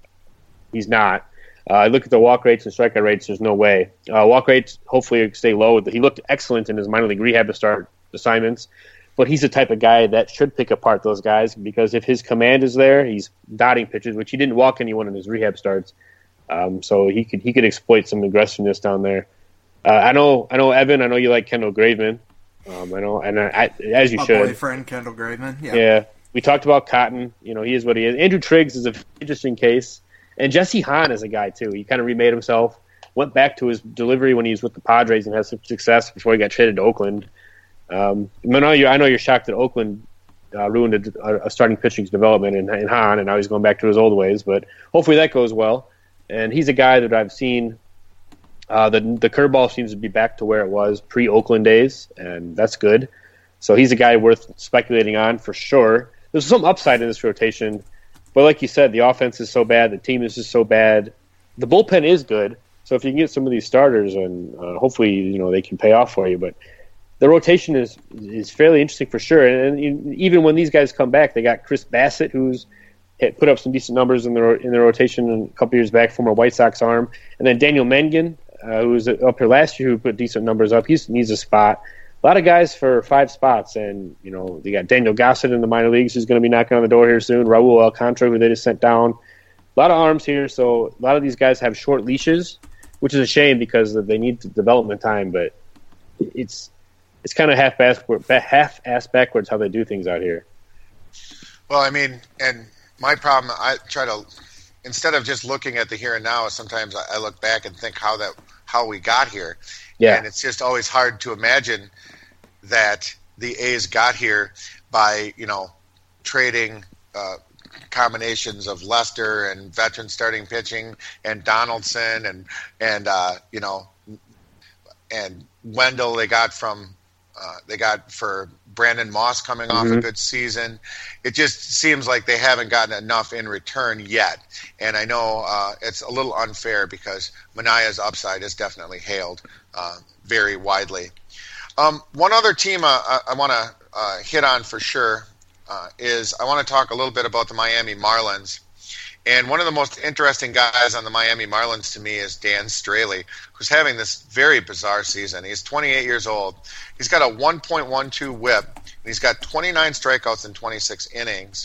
E: he's not. Uh, I look at the walk rates and strikeout rates. There's no way. Uh, walk rates hopefully stay low. He looked excellent in his minor league rehab to start assignments, but he's the type of guy that should pick apart those guys, because if his command is there, he's dotting pitches, which he didn't walk anyone in his rehab starts. Um, so he could he could exploit some aggressiveness down there. Uh, I know I know Evan. I know you like Kendall Graveman. Um, I know, and I, I, as you
D: My
E: should.
D: boyfriend Kendall Graveman. Yeah.
E: Yeah, we talked about Cotton. You know, he is what he is. Andrew Triggs is an interesting case. And Jesse Hahn is a guy, too. He kind of remade himself, went back to his delivery when he was with the Padres and had some success before he got traded to Oakland. Um, I know you're, I know you're shocked that Oakland uh, ruined a, a starting pitching's development in, in Hahn, and now he's going back to his old ways. But hopefully that goes well. And he's a guy that I've seen. Uh, the the curveball seems to be back to where it was pre-Oakland days, and that's good. So he's a guy worth speculating on for sure. There's some upside in this rotation, but like you said, the offense is so bad, the team is just so bad. The bullpen is good, so if you can get some of these starters, and uh, hopefully you know they can pay off for you. But the rotation is is fairly interesting for sure. And, and even when these guys come back, they got Chris Bassett, who's hit, put up some decent numbers in the in the rotation a couple years back, former White Sox arm, and then Daniel Mengen, uh, who was up here last year, who put decent numbers up. He needs a spot. A lot of guys for five spots, and you know they got Daniel Gossett in the minor leagues, who's going to be knocking on the door here soon. Raul Alcantara, who they just sent down. A lot of arms here, so a lot of these guys have short leashes, which is a shame because they need development time. But it's it's kind of half backward, half ass backwards how they do things out here.
G: Well, I mean, and my problem, I try to instead of just looking at the here and now, sometimes I look back and think how that how we got here. Yeah. And it's just always hard to imagine that the A's got here by, you know, trading uh, combinations of Lester and veteran starting pitching and Donaldson and, and uh, you know, and Wendell they got from uh, they got for Brandon Moss coming off mm-hmm. a good season. It just seems like they haven't gotten enough in return yet. And I know uh, it's a little unfair because Manaya's upside is definitely hailed uh, very widely. Um, one other team uh, I, I want to uh, hit on for sure uh, is I want to talk a little bit about the Miami Marlins. And one of the most interesting guys on the Miami Marlins to me is Dan Straley, who's having this very bizarre season. He's twenty-eight years old. He's got a one point one two whip, and he's got twenty-nine strikeouts in twenty-six innings.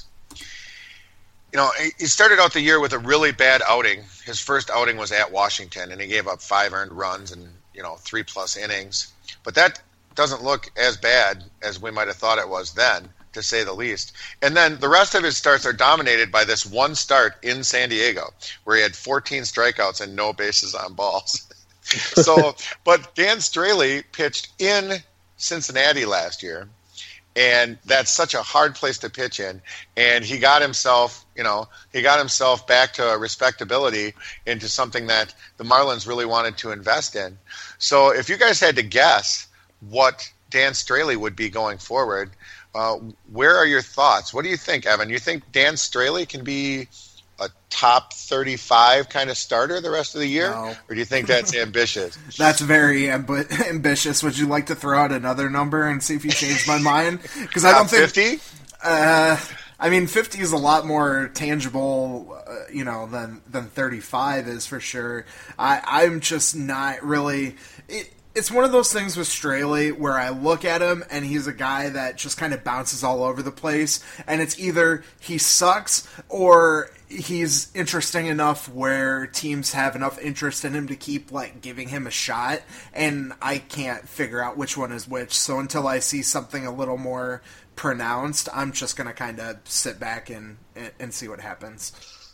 G: You know, he started out the year with a really bad outing. His first outing was at Washington, and he gave up five earned runs and, you know, three-plus innings. But that doesn't look as bad as we might have thought it was then, to say the least. And then the rest of his starts are dominated by this one start in San Diego, where he had fourteen strikeouts and no bases on balls. So, but Dan Straley pitched in Cincinnati last year, and that's such a hard place to pitch in. And he got himself, you know, he got himself back to respectability into something that the Marlins really wanted to invest in. So if you guys had to guess what Dan Straley would be going forward, Uh, where are your thoughts? What do you think, Evan? You think Dan Straley can be a top thirty-five kind of starter the rest of the year?
D: No.
G: Or do you think that's ambitious?
D: That's very amb- ambitious. Would you like to throw out another number and see if you change my mind? Because I don't think
G: fifty.
D: Uh, I mean, fifty is a lot more tangible, uh, you know, than than thirty-five is for sure. I I'm just not really. It, It's one of those things with Straley where I look at him and he's a guy that just kind of bounces all over the place, and it's either he sucks or he's interesting enough where teams have enough interest in him to keep like giving him a shot, and I can't figure out which one is which. So until I see something a little more pronounced, I'm just going to kind of sit back and, and see what happens.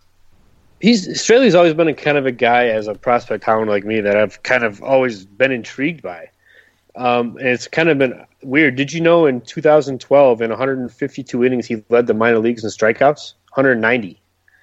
E: He's Straley's always been a kind of a guy as a prospect hound like me that I've kind of always been intrigued by. Um, and it's kind of been weird. Did you know in two thousand twelve, in one hundred fifty-two innings, he led the minor leagues in strikeouts? one hundred ninety.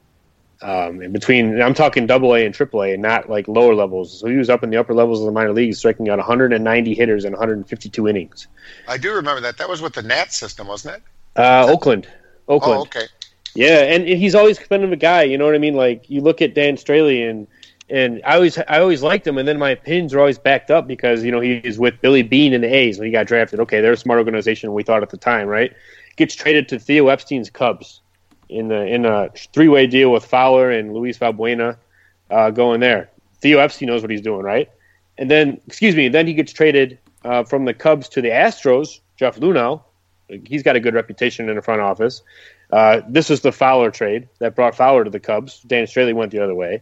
E: Um, in between, I'm talking double A and triple A and not like lower levels. So he was up in the upper levels of the minor leagues, striking out one hundred ninety hitters in one hundred fifty-two innings.
G: I do remember that. That was with the Nats system, wasn't it?
E: Uh, Oakland. Oakland.
G: Oh, okay.
E: Yeah, and he's always been a guy, you know what I mean? Like, you look at Dan Straley, and and I always I always liked him, and then my opinions are always backed up because, you know, he was with Billy Beane in the A's when he got drafted. Okay, they're a smart organization, we thought at the time, right? Gets traded to Theo Epstein's Cubs in the in a three-way deal with Fowler and Luis Valbuena uh, going there. Theo Epstein knows what he's doing, right? And then, excuse me, then he gets traded uh, from the Cubs to the Astros, Jeff Luhnow. He's got a good reputation in the front office. Uh, this is the Fowler trade that brought Fowler to the Cubs. Dan Straley went the other way,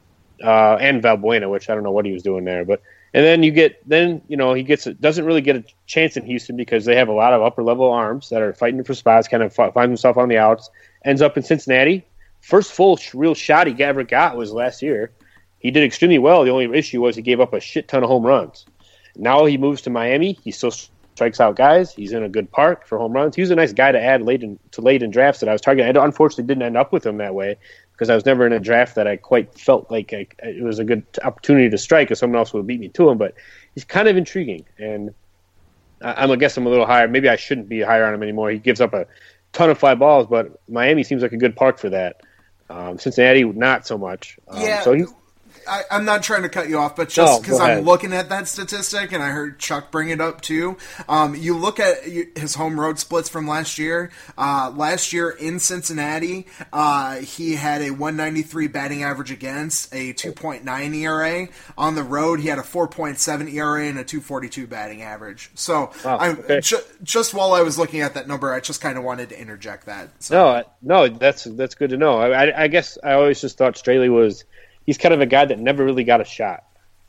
E: uh, and Valbuena, which I don't know what he was doing there. But and then you get then you know he gets doesn't really get a chance in Houston because they have a lot of upper level arms that are fighting for spots. Kind of finds himself on the outs. Ends up in Cincinnati. First full real shot he ever got was last year. He did extremely well. The only issue was he gave up a shit ton of home runs. Now he moves to Miami. He's still strikes out guys. He's in a good park for home runs. He was a nice guy to add late in, to late in drafts that I was targeting. I unfortunately didn't end up with him that way because I was never in a draft that I quite felt like I, it was a good opportunity to strike if someone else would beat me to him. But he's kind of intriguing, and I, I'm I guess I'm a little higher. Maybe I shouldn't be higher on him anymore. He gives up a ton of fly balls, but Miami seems like a good park for that. Um, Cincinnati, not so much. Um,
D: yeah.
E: So he's,
D: I, I'm not trying to cut you off, but just
E: No,
D: because
E: go
D: I'm
E: ahead.
D: looking at that statistic, and I heard Chuck bring it up too. Um, you look at you- his home road splits from last year. Uh, last year in Cincinnati, uh, he had a one ninety-three batting average against, a two point nine E R A. On the road, he had a four point seven E R A and a two forty-two batting average. So,
E: Wow,
D: I'm,
E: okay.
D: ju- just while I was looking at that number, I just kind of wanted to interject that. So.
E: No, I- no, that's that's good to know. I, I, I guess I always just thought Straley was he's kind of a guy that never really got a shot,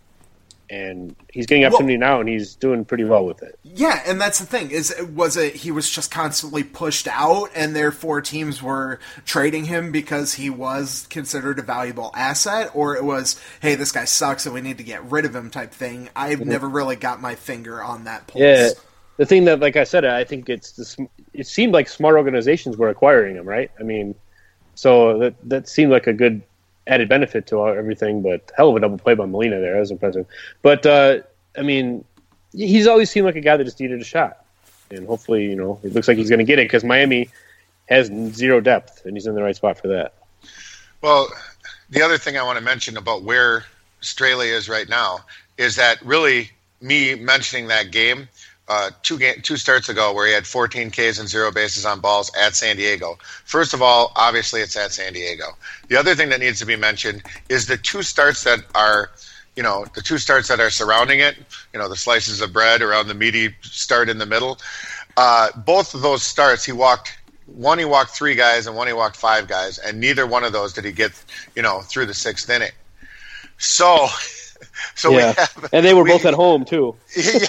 E: and he's getting opportunity well, now, and he's doing pretty well with it.
D: Yeah, and that's the thing is, was it he was just constantly pushed out, and therefore teams were trading him because he was considered a valuable asset, or it was, hey, this guy sucks and we need to get rid of him type thing. I've mm-hmm. never really got my finger on that pulse.
E: Yeah. The thing that, like I said, I think it's this, it seemed like smart organizations were acquiring him, right? I mean, so that that seemed like a good added benefit to everything, but hell of a double play by Molina there. That was impressive. But, uh, I mean, he's always seemed like a guy that just needed a shot. And hopefully, you know, it looks like he's going to get it because Miami has zero depth, and he's in the right spot for that.
G: Well, the other thing I want to mention about where Straley is right now is that really me mentioning that game Uh, two game, two starts ago where he had fourteen Ks and zero bases on balls at San Diego. First of all, obviously it's at San Diego. The other thing that needs to be mentioned is the two starts that are, you know, the two starts that are surrounding it, you know, the slices of bread around the meaty start in the middle. Uh, both of those starts, he walked, one he walked three guys and one he walked five guys, and neither one of those did he get, you know, through the sixth inning. So, so
E: yeah.
G: we have,
E: and they were
G: we,
E: both at home too.
G: Yeah.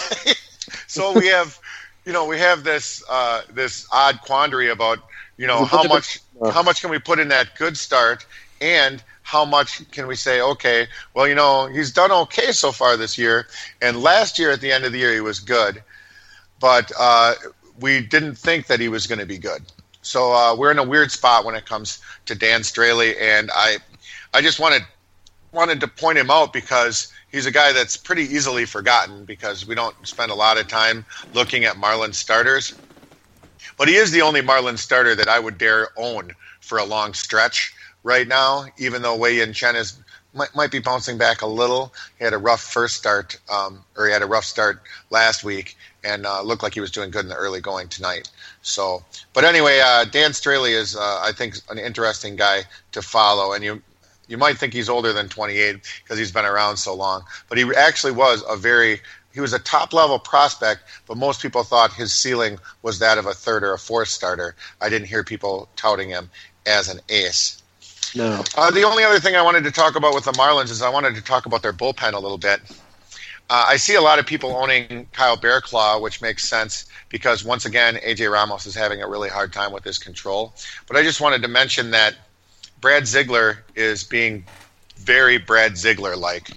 G: So we have, you know, we have this uh, this odd quandary about, you know, how much how much can we put in that good start, and how much can we say, okay, well, you know, he's done okay so far this year, and last year at the end of the year he was good, but uh, we didn't think that he was going to be good. So uh, we're in a weird spot when it comes to Dan Straley, and I I just wanted wanted to point him out because he's a guy that's pretty easily forgotten because we don't spend a lot of time looking at Marlins starters. But he is the only Marlins starter that I would dare own for a long stretch right now, even though Wei-Yin Chen is, might, might be bouncing back a little. He had a rough first start, um, or he had a rough start last week, and uh, looked like he was doing good in the early going tonight. So, but anyway, uh, Dan Straley is, uh, I think, an interesting guy to follow, and you You might think he's older than twenty-eight because he's been around so long, but he actually was a very he was a top-level prospect, but most people thought his ceiling was that of a third or a fourth starter. I didn't hear people touting him as an ace.
E: No.
G: Uh, the only other thing I wanted to talk about with the Marlins is I wanted to talk about their bullpen a little bit. Uh, I see a lot of people owning Kyle Bearclaw, which makes sense because, once again, A J Ramos is having a really hard time with his control. But I just wanted to mention that Brad Ziegler is being very Brad Ziegler-like.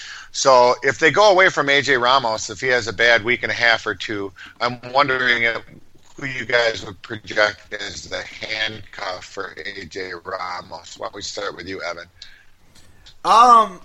G: So if they go away from A J Ramos, if he has a bad week and a half or two, I'm wondering if, who you guys would project as the handcuff for A J Ramos. Why don't we start with you, Evan?
D: Um,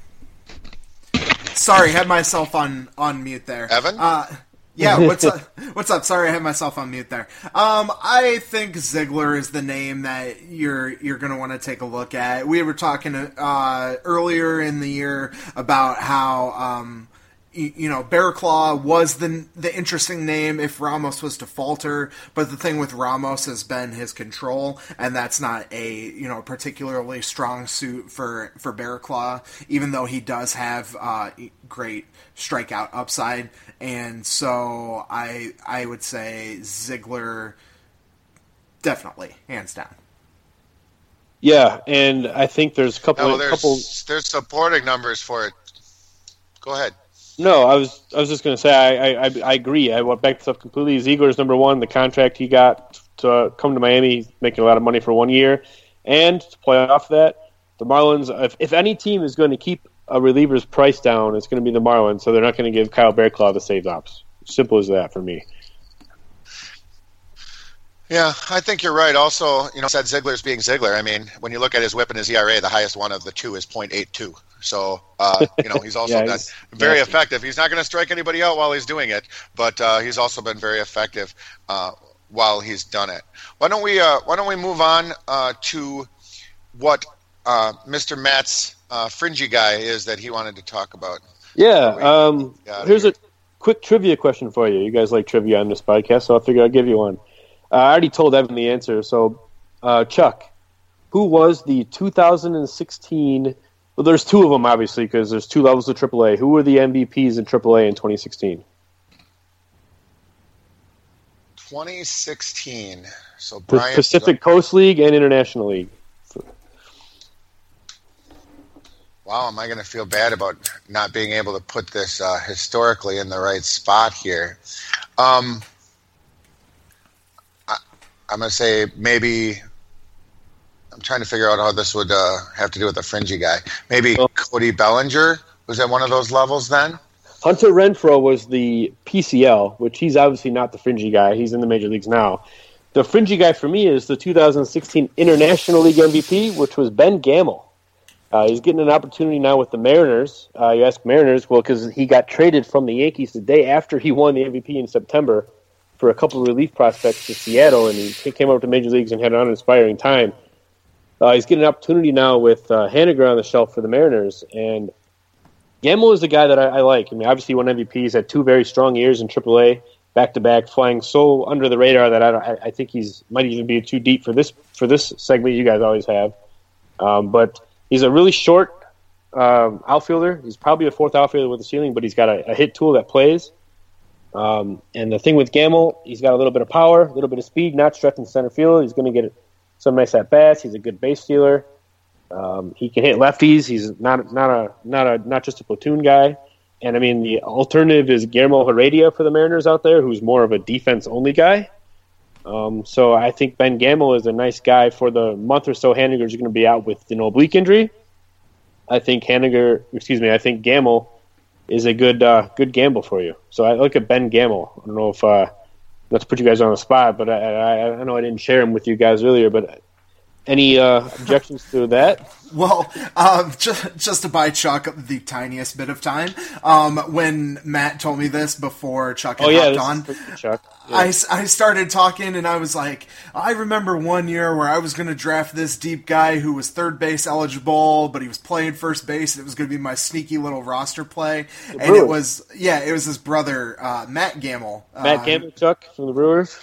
D: sorry, had myself on, on mute there.
G: Evan?
D: Uh, yeah, what's up? What's up? Sorry, I had myself on mute there. Um, I think Ziegler is the name that you're you're going to want to take a look at. We were talking uh, earlier in the year about how um, you, you know Bearclaw was the the interesting name if Ramos was to falter, but the thing with Ramos has been his control, and that's not a you know particularly strong suit for for Bearclaw, even though he does have uh, great strikeout upside. And so I I would say Ziegler definitely, hands down.
E: Yeah, and I think there's a couple.
G: No, there's,
E: couple...
G: there's supporting numbers for it. Go ahead.
E: No, I was I was just going to say I, I I agree. I went back to stuff completely. Ziegler's number one. The contract he got to come to Miami, he's making a lot of money for one year, and to play off that, the Marlins. If, if any team is going to keep a reliever's price down, it's going to be the Marlins, so they're not going to give Kyle Bearclaw the saved ops. Simple as that for me.
G: Yeah, I think you're right. Also, you know, said Ziegler's being Ziegler. I mean, when you look at his whip and his E R A, the highest one of the two is point eight two. So, uh, you know, he's also
E: yeah,
G: been
E: he's
G: very
E: nasty.
G: effective. He's not going to strike anybody out while he's doing it, but uh, he's also been very effective uh, while he's done it. Why don't we uh, Why don't we move on uh, to what uh, Mister Matt's uh, fringy guy is that he wanted to talk about?
E: Yeah. Um, here's
G: here.
E: a quick trivia question for you. You guys like trivia on this podcast, so I figure I'll give you one. Uh, I already told Evan the answer. So, uh, Chuck, who was the two thousand sixteen? Well, there's two of them, obviously, because there's two levels of triple A. Who were the M V Ps in triple A in twenty sixteen?
G: twenty sixteen. So
E: Pa-
G: Brian
E: Pacific Coast League and International League.
G: Wow, am I going to feel bad about not being able to put this uh, historically in the right spot here? Um, I, I'm going to say maybe. I'm trying to figure out how this would uh, have to do with the fringy guy. Maybe
E: Oh.
G: Cody Bellinger was at one of those levels then.
E: Hunter Renfroe was the P C L, which he's obviously not the fringy guy. He's in the major leagues now. The fringy guy for me is the two thousand sixteen International League M V P, which was Ben Gamel. Uh, he's getting an opportunity now with the Mariners. Uh, you ask Mariners, well, because he got traded from the Yankees the day after he won the M V P in September for a couple of relief prospects to Seattle, and he came up to major leagues and had an uninspiring time. Uh, he's getting an opportunity now with uh, Haniger on the shelf for the Mariners, and Gamble is the guy that I, I like. I mean, obviously he won M V Ps, had two very strong years in triple A, back-to-back, flying so under the radar that I, don't, I, I think he's might even be too deep for this for this segment you guys always have. Um, but he's a really short um, outfielder. He's probably a fourth outfielder with a ceiling, but he's got a, a hit tool that plays. Um, and the thing with Gamble, he's got a little bit of power, a little bit of speed, not stretching center field. He's going to get some nice at-bats. He's a good base stealer. Um, he can hit lefties. He's not not a not a not just a platoon guy. And I mean, the alternative is Guillermo Heredia for the Mariners out there, who's more of a defense-only guy. Um, so I think Ben Gamble is a nice guy for the month or so Haniger's going to be out with an oblique injury. I think Haniger, excuse me, I think Gamble is a good uh, good gamble for you. So I look at Ben Gamble. I don't know if uh, not to put you guys on the spot, but I, I, I know I didn't share him with you guys earlier, but any uh, objections to that?
D: Well, um, just, just to buy Chuck the tiniest bit of time, um, when Matt told me this before Chuck had
E: Oh, yeah,
D: hopped
E: this
D: on,
E: is for Chuck. Yeah.
D: I, I started talking and I was like, I remember one year where I was going to draft this deep guy who was third base eligible, but he was playing first base, and it was going to be my sneaky little roster play. And
E: Brewers.
D: it was, yeah, it was his brother, uh, Matt Gamble.
E: Matt
D: uh,
E: Gamble, Chuck, from the Brewers.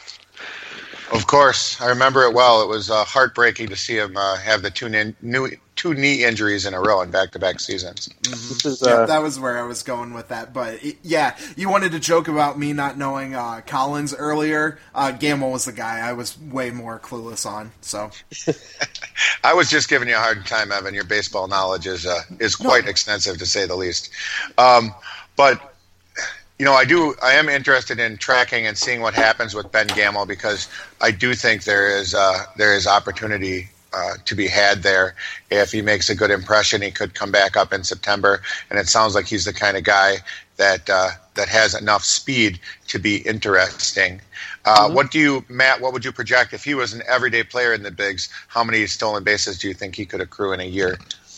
G: Of course, I remember it well. It was uh, heartbreaking to see him uh, have the two, nin- new, two knee injuries in a row in back-to-back seasons.
E: This is,
D: Yeah,
E: uh,
D: that was where I was going with that. But it, yeah, you wanted to joke about me not knowing uh, Collins earlier. Uh, Gamble was the guy I was way more clueless on. So
G: I was just giving you a hard time, Evan. Your baseball knowledge is uh, is quite extensive, to say the least. Um, but you know, I do. I am interested in tracking and seeing what happens with Ben Gamble, because I do think there is uh, there is opportunity uh, to be had there. If he makes a good impression, he could come back up in September, and it sounds like he's the kind of guy that uh, that has enough speed to be interesting. Uh,
E: Mm-hmm.
G: What do you, Matt? What would you project if he was an everyday player in the bigs? How many stolen bases do you think he could accrue in a year?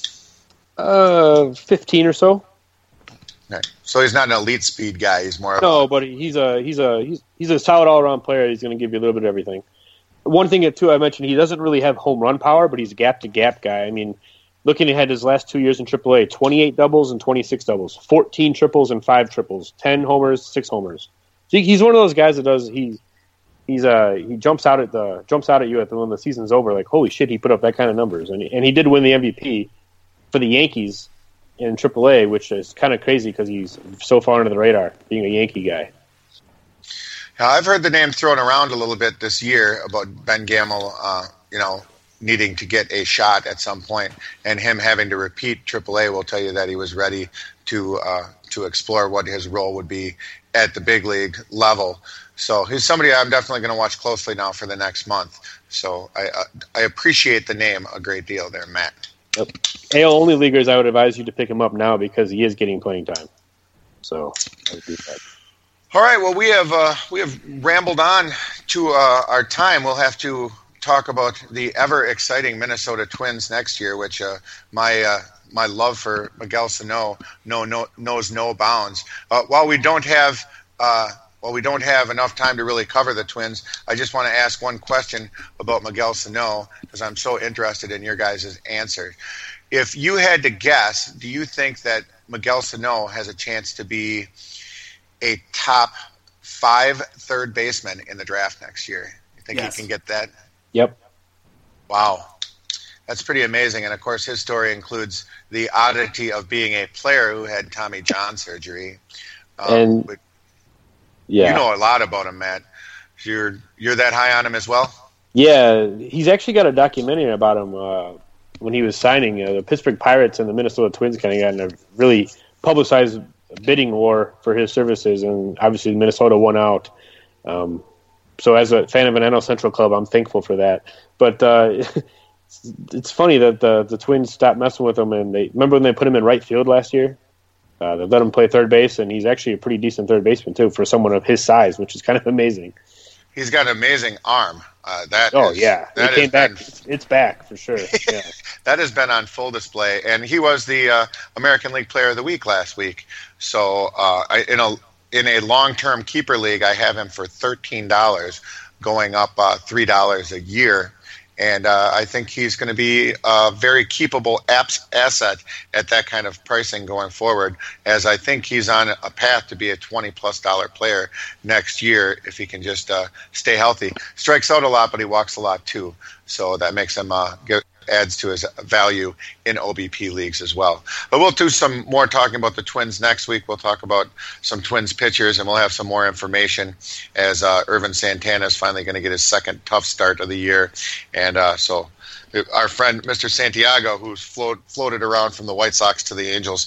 E: uh, fifteen or so.
G: Right. So he's not an elite speed guy. He's more of
E: No, but he's a he's a he's he's a solid all around player. He's going to give you a little bit of everything. One thing too, I mentioned he doesn't really have home run power, but he's a gap to gap guy. I mean, looking ahead his last two years in triple A, twenty-eight doubles and twenty-six doubles, fourteen triples and five triples, ten homers, six homers. So he's one of those guys that does he he's uh he jumps out at the jumps out at you at the when the season's over, like holy shit, he put up that kind of numbers, and and he did win the M V P for the Yankees in triple A, which is kind of crazy because he's so far under the radar, being a Yankee guy.
G: Now, I've heard the name thrown around a little bit this year about Ben Gamble, uh, you know, needing to get a shot at some point, and him having to repeat triple A will tell you that he was ready to uh, to explore what his role would be at the big league level. So he's somebody I'm definitely going to watch closely now for the next month. So I uh, I appreciate the name a great deal there, Matt.
E: Yep. A L only leaguers, I would advise you to pick him up now because he is getting playing time. So I would do that.
G: All right. Well, we have uh, we have rambled on to uh, our time. We'll have to talk about the ever exciting Minnesota Twins next year, which uh, my uh, my love for Miguel Sano no, no, knows no bounds. Uh, while we don't have uh, while we don't have enough time to really cover the Twins, I just want to ask one question about Miguel Sano because I'm so interested in your guys' answer. If you had to guess, do you think that Miguel Sano has a chance to be a top five third baseman in the draft next year? You think
D: Yes.
G: he can get that?
E: Yep.
G: Wow. That's pretty amazing. And, of course, his story includes the oddity of being a player who had Tommy John surgery. Um,
E: And-
G: but
E: Yeah.
G: you know a lot about him, Matt. You're you're that high on him as well?
E: Yeah, he's actually got a documentary about him uh, when he was signing. Uh, the Pittsburgh Pirates and the Minnesota Twins kind of got in a really publicized bidding war for his services, and obviously Minnesota won out. Um, so as a fan of an N L Central club, I'm thankful for that. But uh, it's, it's funny that the, the Twins stopped messing with him, and they remember when they put him in right field last year? Uh, they let him play third base, and he's actually a pretty decent third baseman, too, for someone of his size, which is kind of amazing.
G: He's got an amazing arm. Uh, that
E: Oh,
G: is-
E: yeah.
G: that
E: It came
G: has
E: back.
G: been-
E: It's back, for sure. Yeah.
G: that has been on full display, and he was the uh, American League Player of the Week last week. So uh, I, in a in a long-term keeper league, I have him for thirteen dollars, going up uh, three dollars a year. And uh, I think he's going to be a very keepable apps asset at that kind of pricing going forward, as I think he's on a path to be a twenty-plus dollar player next year if he can just uh, stay healthy. Strikes out a lot, but he walks a lot too. So that makes him uh, get, adds to his value in O B P leagues as well. But we'll do some more talking about the Twins next week. We'll talk about some Twins pitchers, and we'll have some more information as uh, Irvin Santana is finally going to get his second tough start of the year. And uh, so our friend Mister Santiago, who's float, floated around from the White Sox to the Angels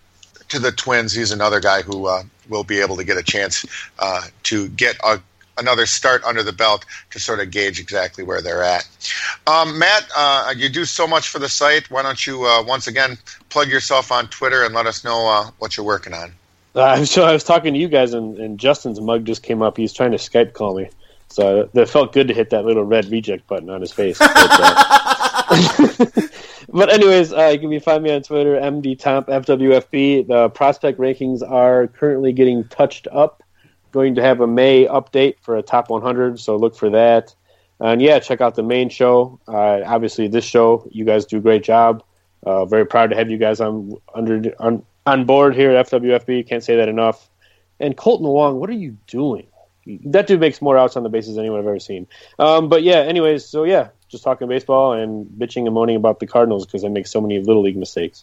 G: to the Twins, he's another guy who uh, will be able to get a chance uh, to get a another start under the belt to sort of gauge exactly where they're at. Um, Matt, uh, you do so much for the site. Why don't you uh, once again plug yourself on Twitter and let us know uh, what you're working on?
E: Uh, so I was talking to you guys, and, and Justin's mug just came up. He's trying to Skype call me. So that felt good to hit that little red reject button on his face. But, uh, but anyways, uh, you can find me on Twitter, M D Tomp F W F B. The prospect rankings are currently getting touched up. Going to have a May update for a top one hundred, so look for that. And yeah, check out the main show. Uh, obviously, this show, you guys do a great job. Uh, very proud to have you guys on under on, on board here at F W F B. Can't say that enough. And Colton Wong, what are you doing? That dude makes more outs on the bases than anyone I've ever seen. Um, but yeah, anyways, so yeah, just talking baseball and bitching and moaning about the Cardinals because they make so many little league mistakes.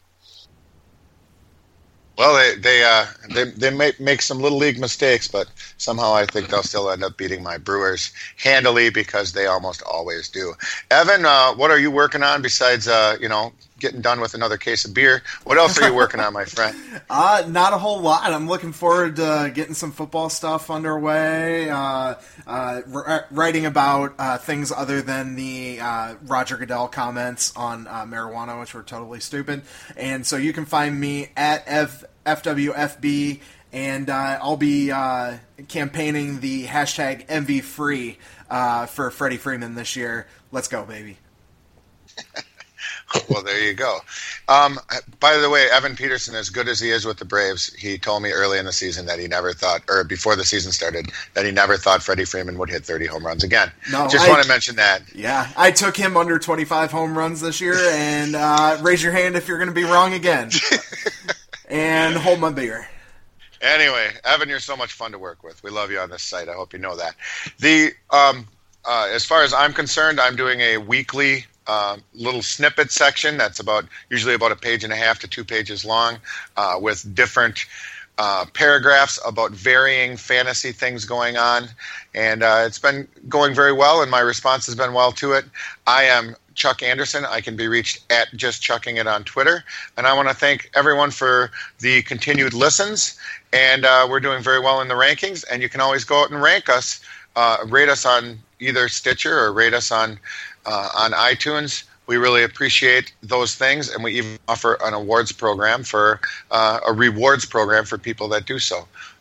G: Well, they they uh, they they may make some little league mistakes, but somehow I think they'll still end up beating my Brewers handily because they almost always do. Evan, uh, what are you working on besides uh, you know getting done with another case of beer? What else are you working on, my friend?
D: Uh, not a whole lot. I'm looking forward to getting some football stuff underway. Uh, uh, r- writing about uh, things other than the uh, Roger Goodell comments on uh, marijuana, which were totally stupid. And so you can find me at F- FWFB, and uh, I'll be uh, campaigning the hashtag M V free uh, for Freddie Freeman this year. Let's go, baby.
G: Well, there you go. Um, by the way, Evan Peterson, as good as he is with the Braves, he told me early in the season that he never thought, or before the season started, that he never thought Freddie Freeman would hit thirty home runs again.
D: No,
G: Just
D: I-
G: want to mention that.
D: Yeah, I took him under twenty-five home runs this year, and uh, raise your hand if you're going to be wrong again. And hold my beer.
G: Anyway, Evan, you're so much fun to work with. We love you on this site. I hope you know that. The um, uh, as far as I'm concerned, I'm doing a weekly uh, little snippet section that's about usually about a page and a half to two pages long, uh, with different uh, paragraphs about varying fantasy things going on, and uh, it's been going very well, and my response has been well to it. I am Chuck Anderson. I can be reached at Just Chucking It on Twitter. And I want to thank everyone for the continued listens. And uh, we're doing very well in the rankings. And you can always go out and rank us, uh, rate us on either Stitcher or rate us on uh, on iTunes. We really appreciate those things. And we even offer an awards program for uh, a rewards program for people that do so.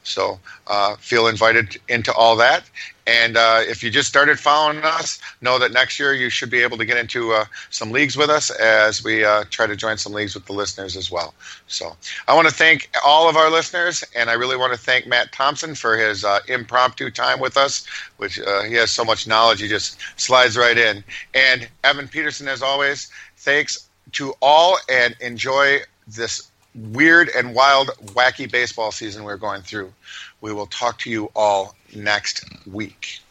G: So uh, feel invited into all that. And uh, if you just started following us, know that next year you should be able to get into uh, some leagues with us as we uh, try to join some leagues with the listeners as well. So I want to thank all of our listeners, and I really want to thank Matt Thompson for his uh, impromptu time with us, which uh, he has so much knowledge, he just slides right in. And Evan Peterson, as always, thanks to all, and enjoy this weird and wild, wacky baseball season we're going through. We will talk to you all next week.